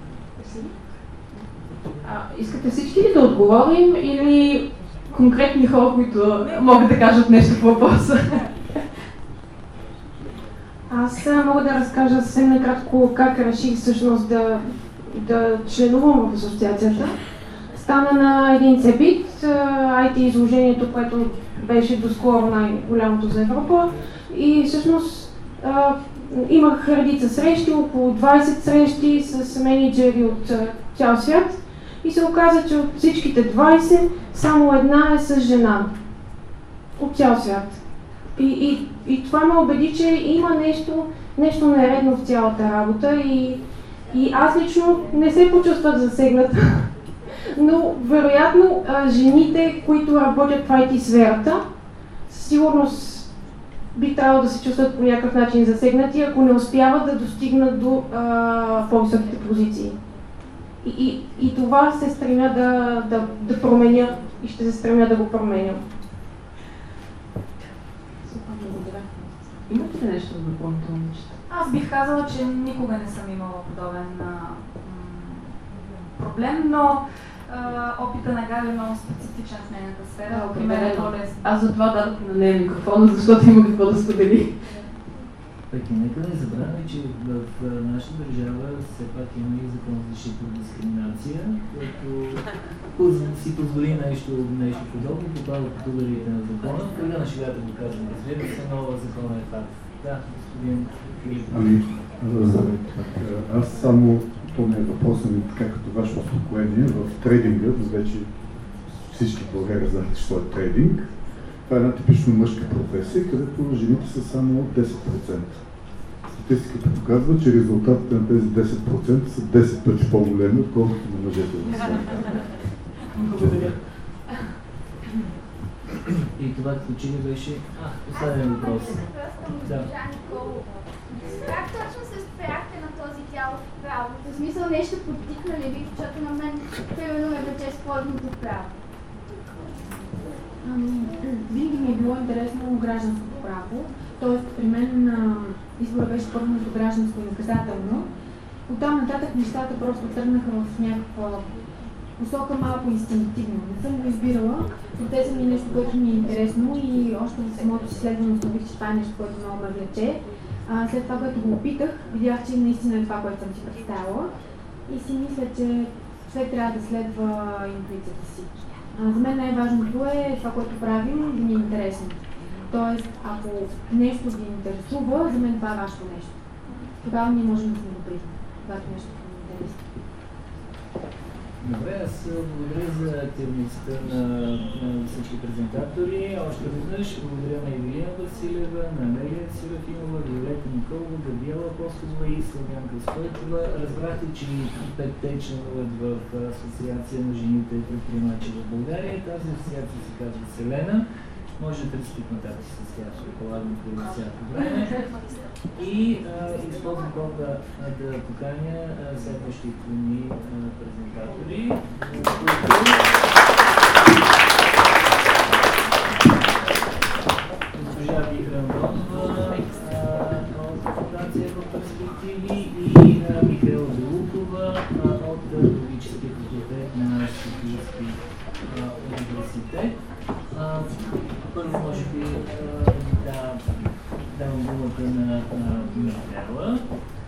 Искате всички ли да отговорим или конкретни хора, които могат да кажат нещо по въпроса? Аз мога да разкажа съвсем накратко как реших всъщност да членувам в асоциацията. Стана на един CeBIT, IT изложението, което беше доскоро най-голямото за Европа. И всъщност имах редица срещи, около 20 срещи с менеджери от цял свят. И се оказа, че от всичките 20, само една е с жена. От цял свят. И това ме убеди, че има нещо нередно в цялата работа и аз лично не се почувствах засегната. Но вероятно жените, които работят в IT сферата, със сигурност би трябвало да се чувстват по някакъв начин засегнати, ако не успяват да достигнат до по-високите позиции. И това се стремя да променя и ще се стремя да го променя. Имате ли нещо за допълнително неща? Аз бих казала, че никога не съм имала подобен проблем, но опита на Габи е много специфичен в нейната сфера. Примерно лесно. Аз затова дадох на нея микрофона, защото има какво да сподели. Пък и нека не забравяме, че в нашата държава все пак има и закон за защита от дискриминация, който си позволи нещо подобно, попада под ударите на закона. Прега на шегата го казвам, разбира се, но законът е факт. Да, господин Филип. Аз само помня въпроса ми, така като ваше успокоение, в трейдинга, вече всички в България знаят, че това е трейдинг. Това е една типично мъжка професия, където жените са само 10%. Статистиката показва, че резултатите на тези 10% са 10 пъти по-големи, отколкото на мъжете. Благодаря. И това като ли беше последен въпрос. Да. Как точно се спряхте на този дял в право? В смисъл нещо подтикна ли ви, защото на мен примерно ме влече спорното право? Винаги ми е било интересно гражданското право Тоест, при мен избора беше първо между гражданско и наказателно. Оттам нататък нещата просто тръгнаха в някаква посока малко инстинктивно. Не съм го избирала, процесът ми е нещо, което ми е интересно и още в самото изследване установих, че това е нещо, което много ме влече. След това, което го опитах, видях, че наистина е това, което съм си представила и си мисля, че човек трябва да следва интуицията си. За мен най-важното е това, което правим, да ми е интересно. Тоест, ако нещо ви интересува, за мен това е вашето нещо. Тогава ние можем да сме добри, когато нещо ви е интересно. Добре, аз благодаря за активността на всички презентатори. Още веднъж благодаря на Евелина Василева, на Амелия Серафимова, Виолета Николова, Габриела Апостолова и Славянка Стойтова. Разбрахте, че петте членуват в Асоциация на жените предприемачи в България. Тази асоциация се казва Селена. Може да търсите контакти с тях, предполагам, по всяко време. И използвам повода да поканя следващите ни презентатори. Госпожа Вихра Андонова от Фундация в перспективи и Михаела Белукова от Логическия факултет на Софийски университет. Първо, може би, давам думата на Михаела.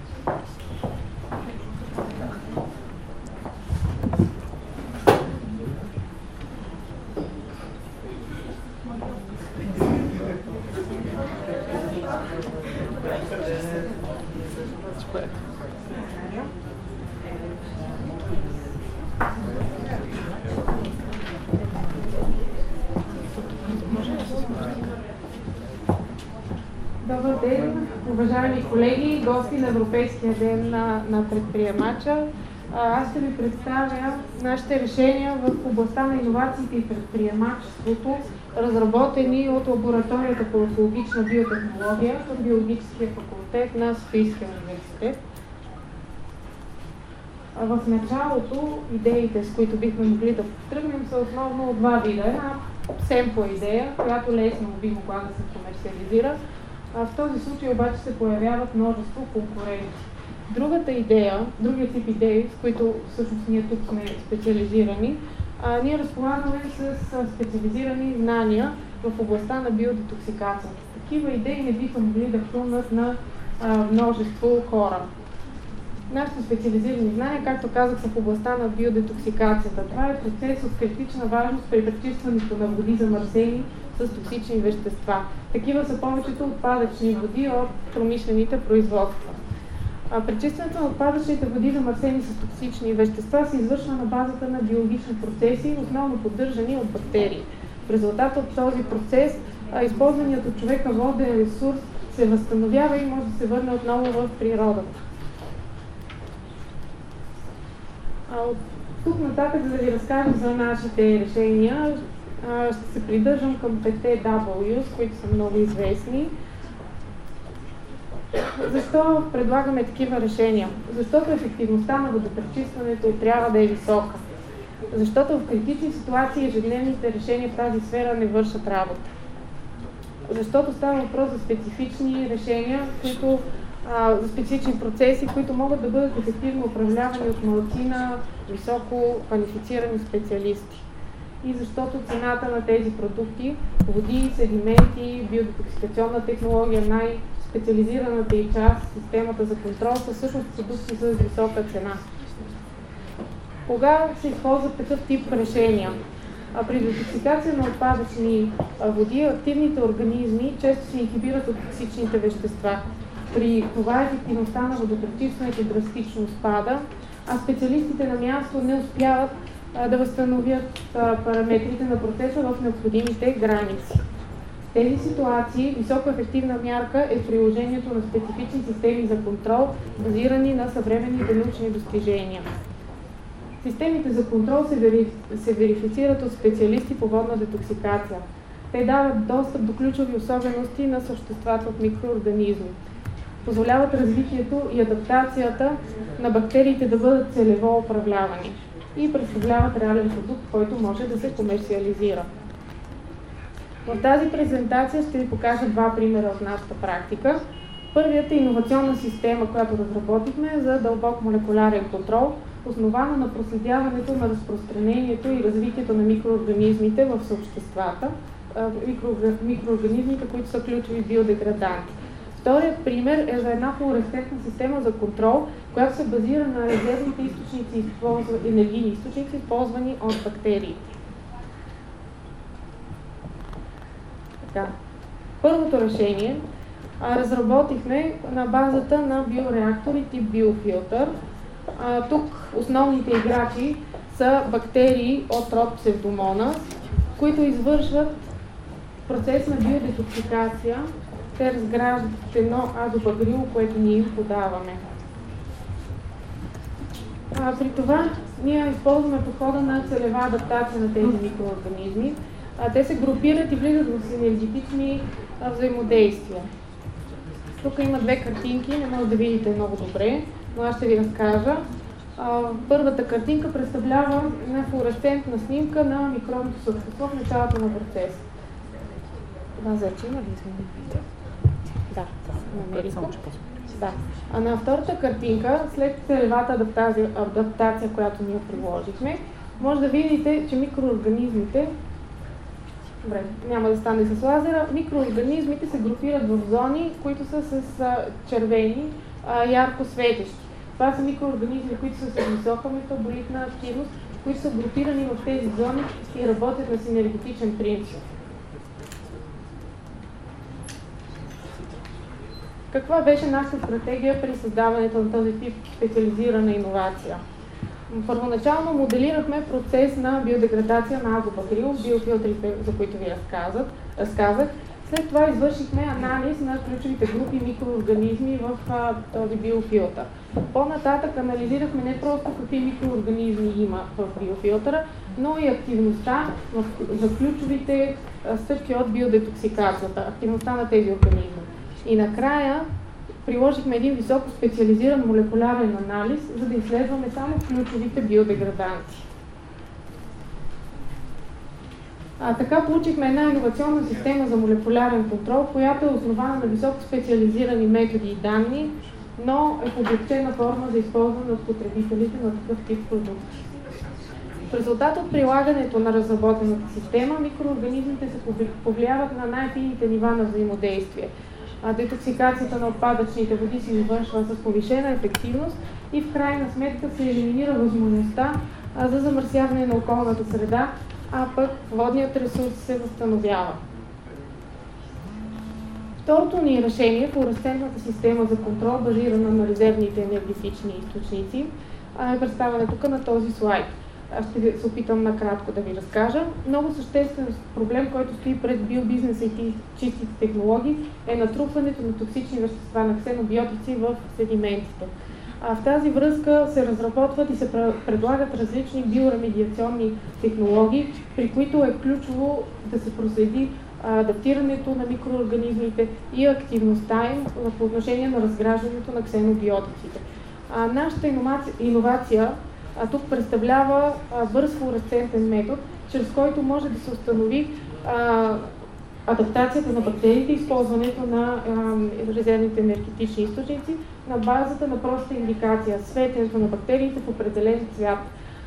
Добър ден, уважаеми колеги, гости на Европейския ден на предприемача. Аз ще ви представя нашите решения в областта на иновациите и предприемачеството, разработени от лабораторията по екологична биотехнология в Биологическия факултет на Софийския университет. В началото идеите, с които бихме могли да тръгнем, са основно от два вида. Една семпла идея, която лесно би могла да се комерциализира. В този случай обаче се появяват множество конкуренти. Другият тип идеи, с които всъщност ние тук сме специализирани, ние разполагаме с специализирани знания в областта на биодетоксикацията. Такива идеи не биха могли да хрумнат на множество хора. Нашите специализирани знания, както казах, са в областта на биодетоксикацията. Това е процес от критична важност при пречистването на води замърсени с токсични вещества. Такива са повечето отпадъчни води от промишлените производства. Пречистването на отпадъчните води замърсени с токсични вещества се извършва на базата на биологични процеси, основно поддържани от бактерии. В резултат от този процес, използваният от човека воден ресурс се възстановява и може да се върне отново в природата. От тук нататък, за да ви разкажа за нашите решения, ще се придържам към 5 W's, които са много известни. Защо предлагаме такива решения? Защото ефективността на водопречистването трябва да е висока. Защото в критични ситуации ежедневните решения в тази сфера не вършат работа. Защото става въпрос за специфични решения, за специфични процеси, които могат да бъдат ефективно управлявани от малцина високо квалифицирани специалисти. И защото цената на тези продукти, води, седименти, биодетоксикационна технология, най-специализираната и част, системата за контрол, са всъщност продукти с висока цена. Кога се използват такъв тип решения? При детоксикация на отпадъчни води, активните организми често се инхибират от токсичните вещества. При това ефективността на водопречистването драстично спада, а специалистите на място не успяват да възстановят параметрите на процеса в необходимите граници. В тези ситуации високоефективна мярка е приложението на специфични системи за контрол, базирани на съвременните научни достижения. Системите за контрол се верифицират от специалисти по водна детоксикация. Те дават достъп до ключови особености на съществата от микроорганизми. Позволяват развитието и адаптацията на бактериите да бъдат целево управлявани и представляват реален продукт, който може да се комерциализира. В тази презентация ще ви покажа два примера от нашата практика. Първият е иновационна система, която разработихме за дълбок молекулярен контрол, основана на проследяването на разпространението и развитието на микроорганизмите в съобществата, микроорганизмите, които са ключови биодеграданти. Вторият пример е за една флуоресцентна система за контрол, която се базира на резервните енергийни източници, използвани от бактерии. Така. Първото решение разработихме на базата на биореактори тип биофилтър. Тук основните играчи са бактерии от род Pseudomonas, които извършват процес на биодетоксикация. Те разграждат едно азобагрил, което ние им подаваме. При това ние използваме подхода на целева адаптация на тези микроорганизми. Те се групират и влизат в синергетични взаимодействия. Тук има две картинки, не може да видите много добре, но аз ще ви разкажа. Първата картинка представлява една флуоресцентна снимка на микробното същество в началото на процеса. Да, зачем ли сме? Да, намерихме. Да. А на втората картинка, след целевата адаптация, която ние приложихме, може да видите, че микроорганизмите, добре, няма да стане с лазера, микроорганизмите се групират в зони, които са с червени, ярко светещи. Това са микроорганизми, които са с висока метаболитна активност, които са групирани в тези зони и работят на синергетичен принцип. Каква беше нашата стратегия при създаването на този тип специализирана иновация? Първоначално моделирахме процес на биодеградация на азобагрил, биофилтрите, за които ви разказах. След това извършихме анализ на ключовите групи микроорганизми в този биофилтър. По-нататък анализирахме не просто какви микроорганизми има в биофилтъра, но и активността за ключовите стъпки от биодетоксикацията, активността на тези организми. И накрая приложихме един високо специализиран молекулярен анализ, за да изследваме само ключовите биодеграданти. Така получихме една иновационна система за молекулярен контрол, която е основана на високо специализирани методи и данни, но е в облекчена форма за използване от потребителите на такъв тип продукти. В резултат от прилагането на разработената система, микроорганизмите се повлияват на най-фините нива на взаимодействие. Детоксикацията на отпадъчните води се извършва с повишена ефективност и в крайна сметка се елиминира възможността за замърсяване на околната среда, а пък водният ресурс се възстановява. Второто ни решение е флуоресцентната система за контрол, базирана на резервните енергетични източници, е представена тук на този слайд. Аз ще се опитам накратко да ви разкажа. Много съществен проблем, който стои пред биобизнеса и чистите технологии, е натрупването на токсични вещества, на ксенобиотици в седиментите. В тази връзка се разработват и се предлагат различни биоремедиационни технологии, при които е ключово да се проследи адаптирането на микроорганизмите и активността им по отношение на разграждането на ксенобиотиците. Нашата иновация тук представлява бърз флуоресцентен метод, чрез който може да се установи адаптацията на бактериите и използването на резервните енергетични източници на базата на проста индикация – светенето на бактериите в определен цвят.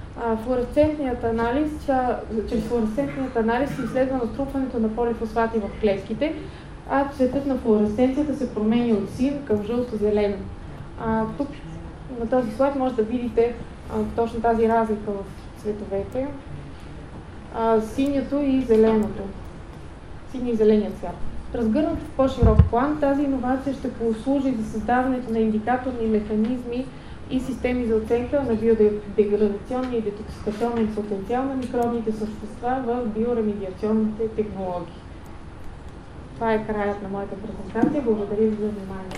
Чрез флуоресцентният анализ се изследва натрупването на полифосфати в клетките, а цветът на флуоресценцията се променя от син към жълто-зелено. Тук на този слайд може да видите точно тази разлика в цветовете. Синято и зеленото. Синия и зеления цвят. Разгърнат в по-широк план, тази иновация ще послужи за създаването на индикаторни механизми и системи за оценка на биодеградационния и детоксикационен потенциал на микробните същества в биоремедиационните технологии. Това е краят на моята презентация. Благодаря ви за вниманието.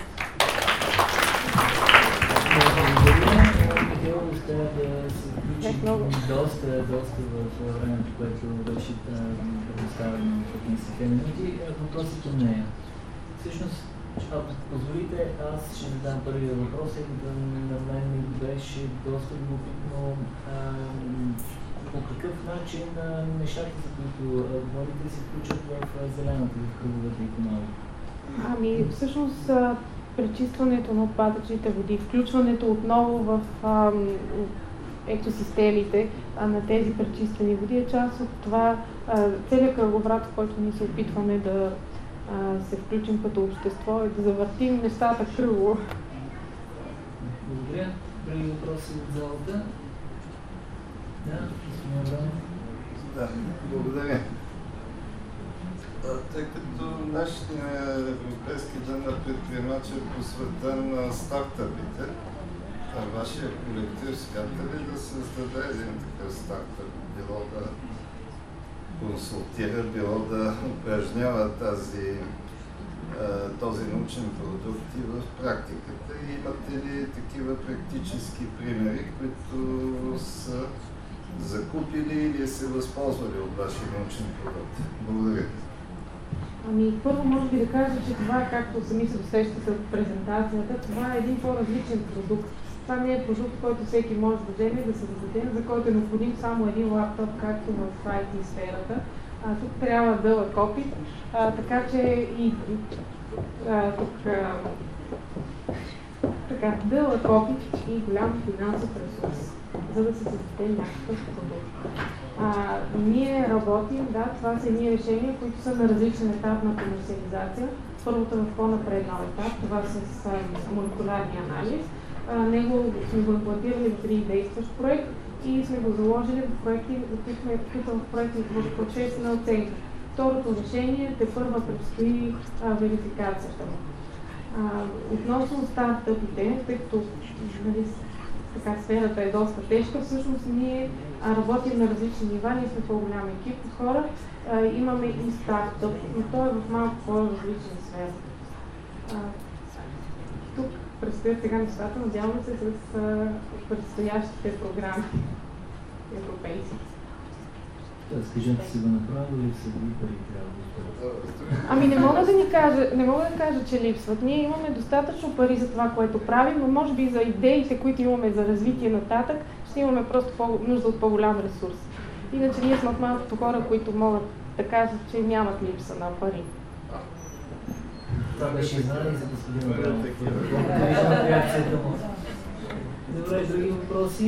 Успя да се включи доста в времето, което беше предоставено в 15 минути. Въпросът от нея. Всъщност, ако позволите, аз ще задам първия въпрос, който на мен ми беше доста любопитно. По какъв начин нещата, за които говорите, се включат в зелената, в кръговата икономика? Ами, всъщност, пречистването на отпадъчните води, включването отново в екосистемите на тези пречистени води е част от това целият кръговрат, в който ние се опитваме да се включим като общество и да завъртим нещата кръгово. Благодаря. Други въпроси от залата? Да, господин. Да, благодаря. Тъй като нашия Европейски ден на предприемача е посветен на стартъпите, вашия колектив смята ли да създаде един такъв стартъп, било да консултира, било да упражнява този научен продукт и в практиката? Имате ли такива практически примери, които са закупили или се възползвали от вашия научен продукт? Благодаря. Ами, първо може би да кажа, че това, както сами се досещате от презентацията, това е един по-различен продукт. Това не е продукт, който всеки може да вземе и да се даде, за който е необходим само един лаптоп, както в IT сферата. Тук трябва дълъг опит, така че и дълъг опит и голям финансов ресурс, за да се създаде някакъв продукт. Ние работим, да, това са едни решения, които са на различен етап на комерциализация. Първото в по-напреднал етап, това с молекулярния анализ. Него сме го имплантирали в един действащ проект и сме го заложили в проекти, в процес на оценка. Второто решение тепърва предстои верификацията. Относно стартъпите, тъй като сферата е доста тежка, всъщност ние работим на различни нива, ние сме по-голям екип от хора, имаме и стартъп, но той е в малко по-различна сфера. Тук предстоят сега нещата, надявам се с предстоящите програми европейски. Кажете си го направо или са ви пари трябва да Ами не мога да кажа, че липсват. Ние имаме достатъчно пари за това, което правим, но може би за идеите, които имаме за развитие нататък, ще имаме просто нужда от по-голям ресурс. Иначе ние сме от малкото хора, които могат да кажат, че нямат липса на пари. Това беше изненада за господин Абрамов. Добре, други въпроси?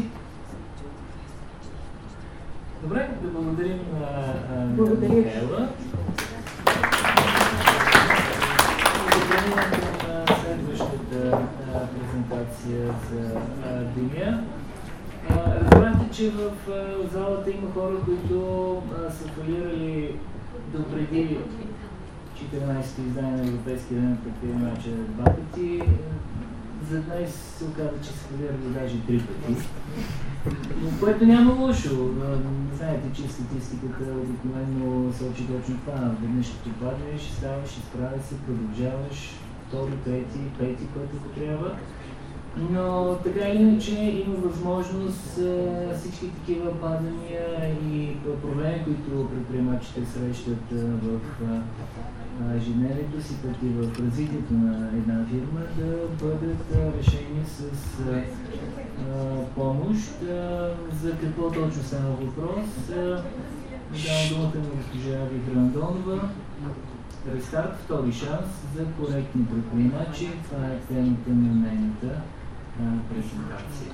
Добре, да благодарим на Михайла. Благодарим на следващата презентация за деня. Разбрахте, че в залата има хора, които са фалирали допреди 14-то издание на Европейския ден на предприемача 2 пъти. За днес се оказа, че са фалирали даже 3 пъти. Но което няма лошо. Знаете, че статистиката обикновено сочи точно това. Веднъж ще паднеш, ставаш, изправя се, продължаваш, втори, трети, пети, който трябва. Но така или иначе има възможност всички такива падания и проблеми, които предприемачите срещат в ежедневието си, пък и в развитието на една фирма, да бъдат решени с помощ. За какво точно става въпрос? Давам думата на госпожа Виктора Андонова. Рестарт, втори шанс за коректни предприемачи. Това е темата на нейната презентация.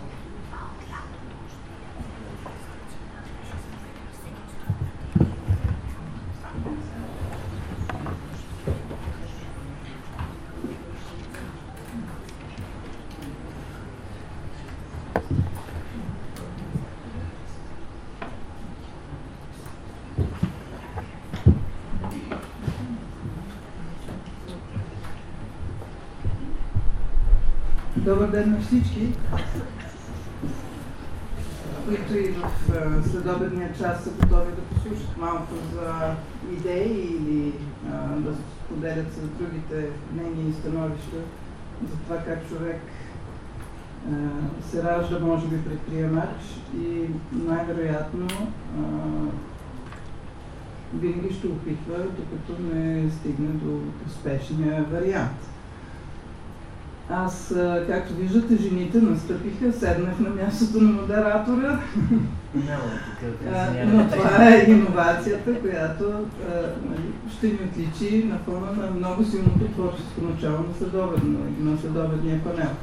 Добър ден на всички, които и в следобедния час са готови да послушат малко за идеи или да споделят с другите мнения и становища за това как човек се ражда, може би, предприемач и най-вероятно винаги ще опитва, докато не стигне до успешния вариант. Аз, както виждате, жените настъпиха, седнах на мястото на модератора. Но това е иновацията, която ще ни отличи на фона на много силното творческо начало на следобедния панел.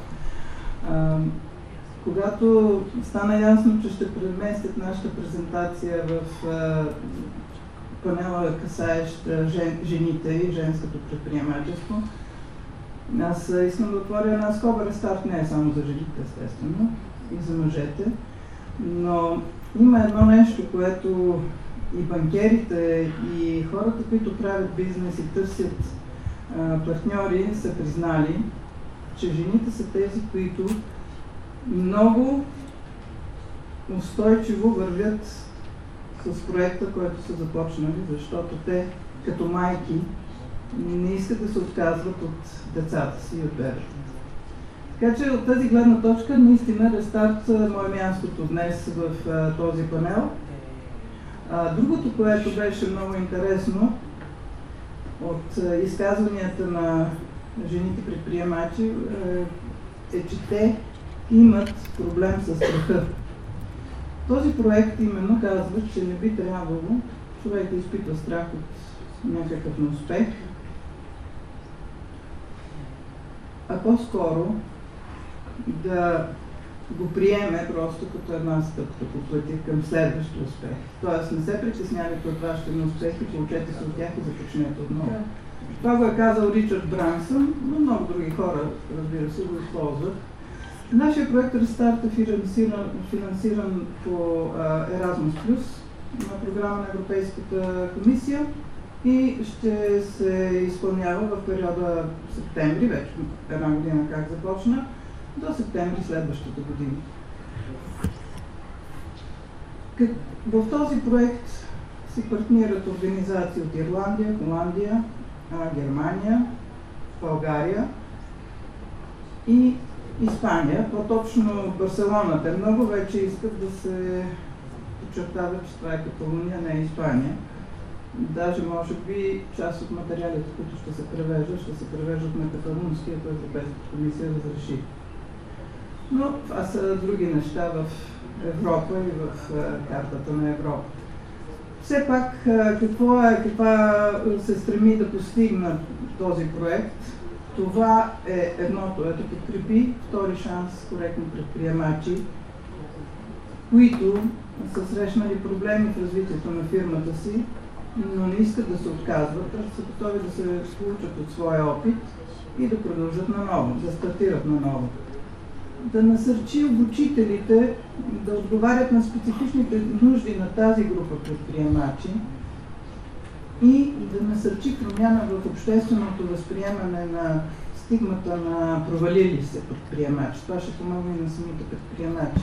Когато стана ясно, че ще преместят нашата презентация в панела, касаещ жените и женското предприемачество, аз искам да отворя една скоба. Рестарт не е само за жените, естествено, и за мъжете, но има едно нещо, което и банкерите, и хората, които правят бизнес и търсят партньори, са признали, че жените са тези, които много устойчиво вървят с проекта, който са започнали, защото те, като майки, не искат да се отказват от децата си и от бебето. Така че от тази гледна точка, наистина, Рестарт мое мястото днес в този панел. Другото, което беше много интересно от изказванията на жените предприемачи, е, че те имат проблем с страха. Този проект именно казва, че не би трябвало човек да изпитва страх от някакъв неуспех, а по-скоро да го приеме просто като една стъпка по пътя към следващия успех. Тоест не се притеснявайте от вашите неуспехи, получете се от тях и започнете отново. Това го е казал Ричард Брансън, но много други хора, разбира се, го използват. Нашия проект Рестарт е финансиран по Erasmus+, на програма на Европейската комисия и ще се изпълнява в периода септември, вече една година как започна, до септември следващата година. В този проект си партнират организации от Ирландия, Холандия, Германия, България и Испания, по-точно Барселона. Те много вече искат да се подчертава, че това е Каталуния, не е Испания. Даже може би част от материалите, които ще се превеждат на каталунски, ако Европейската комисия разреши. Но това са други неща в Европа и в картата на Европа. Все пак, каква се стреми да постигна този проект? Това е едното, да подкрепи втори шанс коректни предприемачи, които са срещнали проблеми в развитието на фирмата си, но не искат да се отказват, а са готови да се получат от своя опит и да продължат наново, да стартират наново. Да насърчи обучителите да отговарят на специфичните нужди на тази група предприемачи и да насърчи промяна в общественото възприемане на стигмата на провалили се предприемачи. Това ще помогне на самите предприемачи.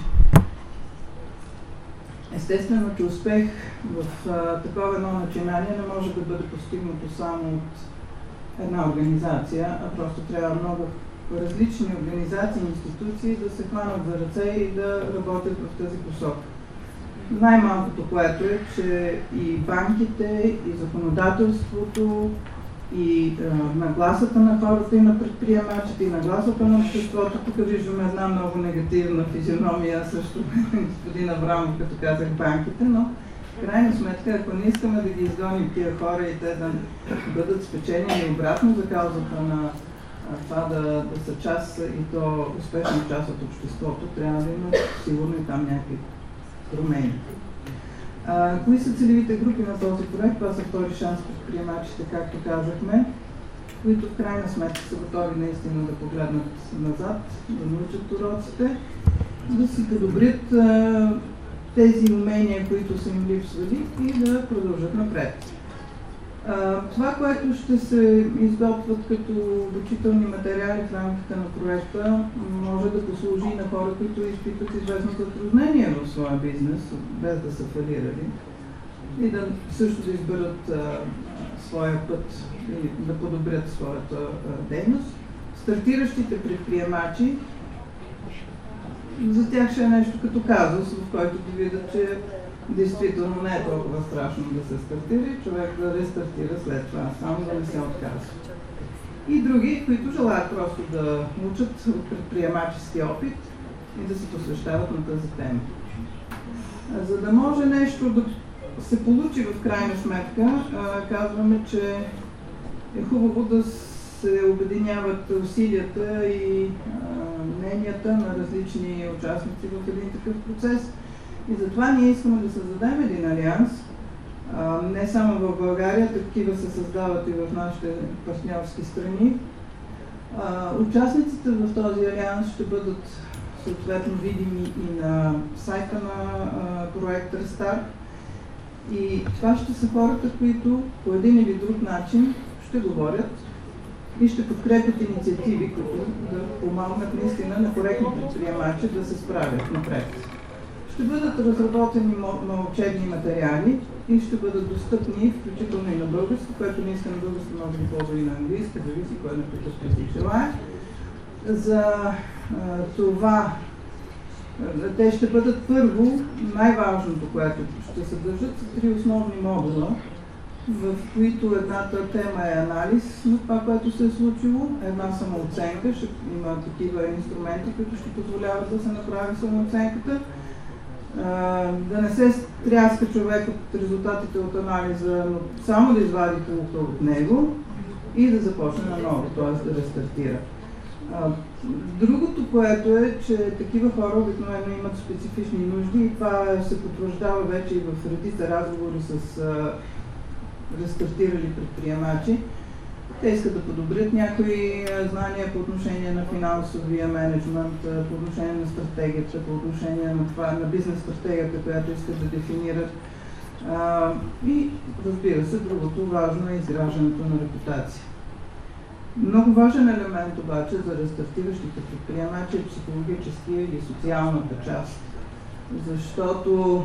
Естествено, че успех в такова едно начинание не може да бъде постигнато само от една организация, а просто трябва много различни организации и институции да се хванат за ръце и да работят в тази посока. Най-малкото, което е, че и банките, и законодателството, и нагласата на хората и на предприемачите, и нагласата на обществото. Тук виждаме една много негативна физиономия също господин Аврамов, като казах банките, но в крайна сметка, ако не искаме да ги изгоним тия хора и те да бъдат спечелени обратно за каузата на това да са част и то успешна част от обществото, трябва да има сигурно и там някакви промени. Кои са целевите групи на този проект? Това са втори шанс предприемачите, както казахме, които в крайна сметка са готови наистина да погледнат назад, да научат уроците, да си подобрят тези умения, които са им липсвали и да продължат напред. Това, което ще се изготвят като обучителни материали в рамките на проекта, може да послужи и на хора, които изпитват известно затруднение в своя бизнес, без да са фалирали, и да също да изберат своя път и да подобрят своята дейност. Стартиращите предприемачи, за тях ще е нещо като казус, в който да видят, че действително не е толкова страшно да се стартира и човек да рестартира след това, само да не се отказва. и други, които желаят просто да учат от предприемачески опит и да се посвещават на тази тема. За да може нещо да се получи в крайна сметка, казваме, че е хубаво да се обединяват усилията и мненията на различни участници в един такъв процес. И затова ние искаме да създадем един алианс. Не само в България, такива се създават и в нашите партньорски страни. Участниците в този алианс ще бъдат съответно видими и на сайта на проект Restart. И това ще са хората, които по един или друг начин ще говорят и ще подкрепят инициативи, които да помогнат наистина на коректни предприемачи да се справят напред. Ще бъдат разработени учебни материали и ще бъдат достъпни, включително и на български, което не иска на български, може да ползва и на английски, зависи кой на какъв език желае. За това те ще бъдат първо, най-важното, което ще съдържат, са 3 основни модула, в които едната тема е анализ на това, което се е случило, една самооценка, ще има такива инструменти, които ще позволяват да се направи самооценката, да не се стряска човек от резултатите от анализа, но само да извади полука от него и да започне наново, т.е. да рестартира. Другото, което е, че такива хора обикновено имат специфични нужди и това се потвърждава вече и в редица разговори с рестартирали предприемачи. Те искат да подобрят някои знания по отношение на финансовия менеджмент, по отношение на стратегията, по отношение на това, на бизнес стратегията, която искат да дефинират. И разбира се, другото важно е изграждането на репутация. Много важен елемент обаче за рестартиращите предприемачи е психологическия или социалната част, защото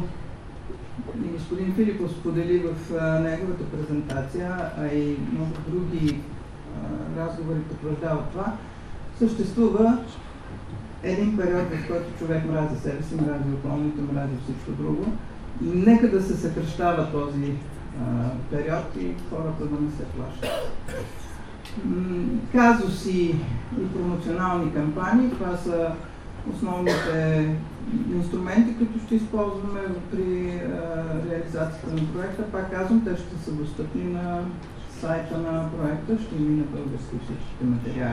и господин Филипов сподели в неговата презентация, а и много други разговори потвърждават това, съществува един период, в който човек мрази себе си, мрази околните, мрази всичко друго. И нека да се съкращава този период и хората да не се плашат. Казуси и промоционални кампании, това са основните инструменти, които ще използваме при реализацията на проекта. Пак казвам, те ще са достъпни на сайта на проекта, ще има на български всичките материали.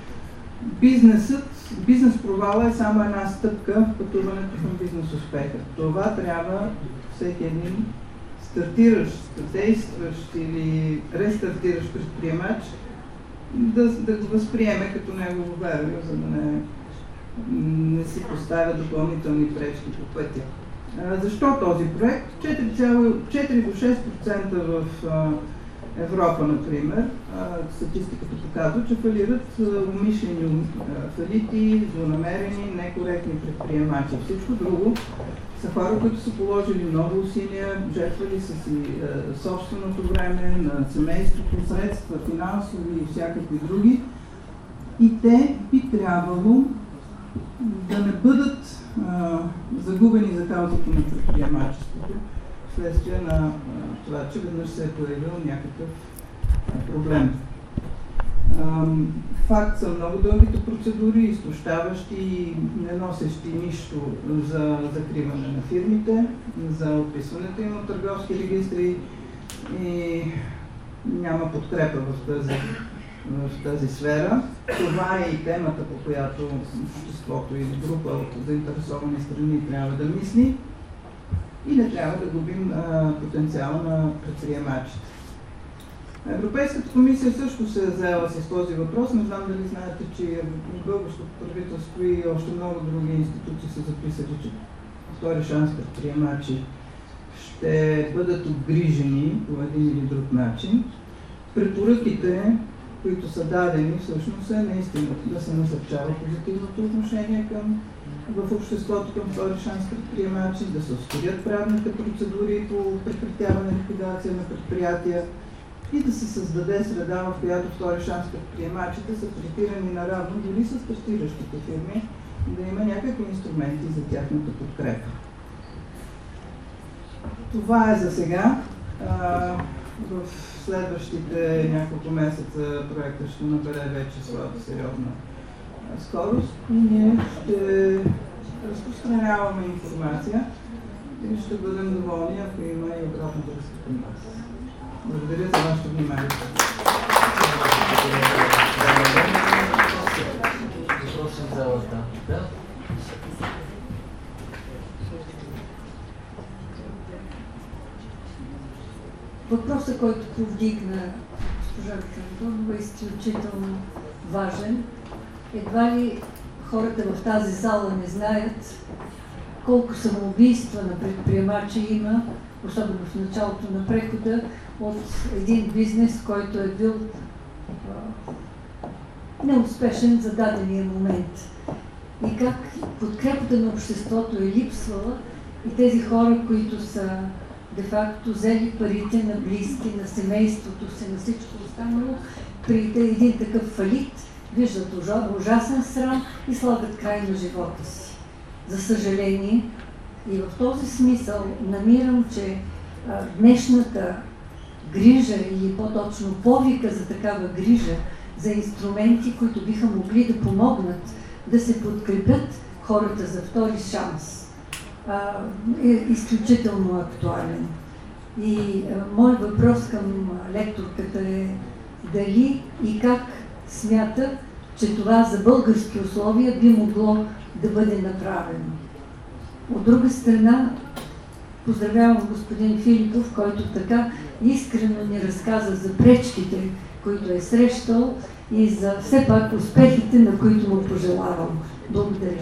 Бизнес провала е само една стъпка в пътуването към бизнес успеха. Това трябва всеки един стартиращ, действащ или рестартиращ предприемач да го възприеме като негово верие, за да не си поставя допълнителни пречки по пътя. Защо този проект? 4 до 6% в Европа, например, статистиката показва, че фалират умишлени фалити, злонамерени, некоректни предприемачи. Всичко друго са хора, които са положили много усилия, жертвали са си собственото време, на семейството, средства, финансови и всякакви други. И те би трябвало да не бъдат загубени за каузата на предприемачеството, вследствие на това, че веднъж се е появил някакъв проблем. Факт са много дългите процедури, изтощаващи и не носещи нищо за закриване на фирмите, за отписването им от търговски регистри и няма подкрепа в тази сфера. Това е и темата, по която обществото или група от заинтересовани страни трябва да мисли и не трябва да губим потенциала на предприемачите. Европейската комисия също се е заела с този въпрос. Не знам дали знаете, че българското правителство и още много други институции са записали, че втори шанс предприемачи ще бъдат обгрижени по един или друг начин. Препоръките, които са дадени, всъщност е наистина да се насърчава позитивното отношение в обществото към втори шанс предприемачи, да се ускорят правните процедури по прекратяване и ликвидация на предприятия и да се създаде среда, в която втори шанс предприемачите са третирани наравно дори с стартиращите фирми, да има някакви инструменти за тяхната подкрепа. Това е за сега. в следващите няколко месеца проектът ще набере вече своята сериозна скорост и ние ще разпространяваме информация и ще бъдем доволни, ако има и обратната връзка към нас. Благодаря за вашето внимание. Въпрос в залата. Да? Въпросът, който повдигна госпожа Кантонова, е изключително важен. Едва ли хората в тази зала не знаят колко самоубийства на предприемачи има, особено в началото на прехода, от един бизнес, който е бил неуспешен за дадения момент. И как подкрепата на обществото е липсвала и тези хора, които са де-факто взели парите на близки, на семейството си, на всичко останало, при един такъв фалит виждат ужасен срам и слагат край на живота си. За съжаление, и в този смисъл намирам, че днешната грижа или по-точно повика за такава грижа, за инструменти, които биха могли да помогнат да се подкрепят хората за втори шанс, е изключително актуален. И мой въпрос към лекторката е дали и как смята, че това за български условия би могло да бъде направено. От друга страна, поздравявам господин Филипов, който така искрено ни разказа за пречките, които е срещал и за все пак успехите, на които му пожелавам. Благодаря.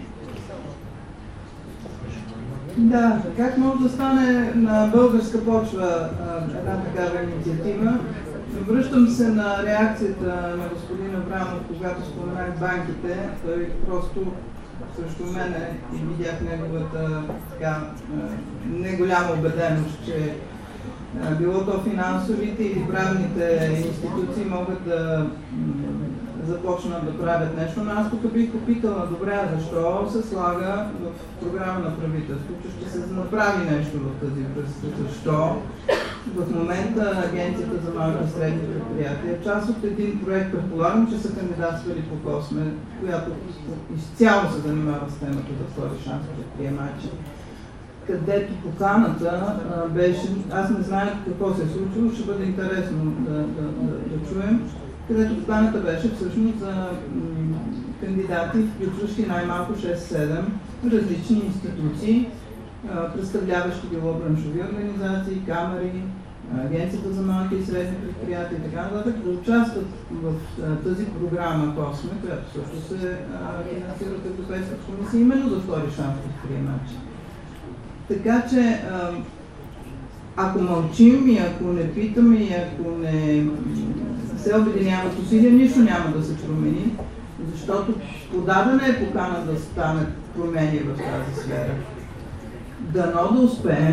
Да, как може да стане на българска почва една такава инициатива? Връщам се на реакцията на господин Аврамов, когато споменах банките. Той просто срещу мене и видях неговата така неголяма убеденост, че било то финансовите или правните институции могат да започнат да правят нещо, но аз тук бих попитала, добре, защо се слага в програма на правителството, че ще се направи нещо в тази връзка? Защо в момента Агенцията за малки и средни предприятия е част от един проект, предполагам, че са кандидатствали по Косме, която изцяло се занимава с темата за втори шанс предприемачи, където поканата беше, аз не знам какво се е случило, ще бъде интересно да чуем, където поканата беше всъщност за кандидати, включващи най-малко 6-7 различни институции, представляващи било браншови организации, камери, Агенцията за малки и средни предприятия и така нататък, да участват в тази програма Косме, която също се финансира от Европейската комисия, именно за втори шанс предприемачи. Така че, ако мълчим и ако не питаме и ако не се обединяват усилия, нищо няма да се промени, защото подадена е покана да станат промени в тази сфера. Дано да успеем.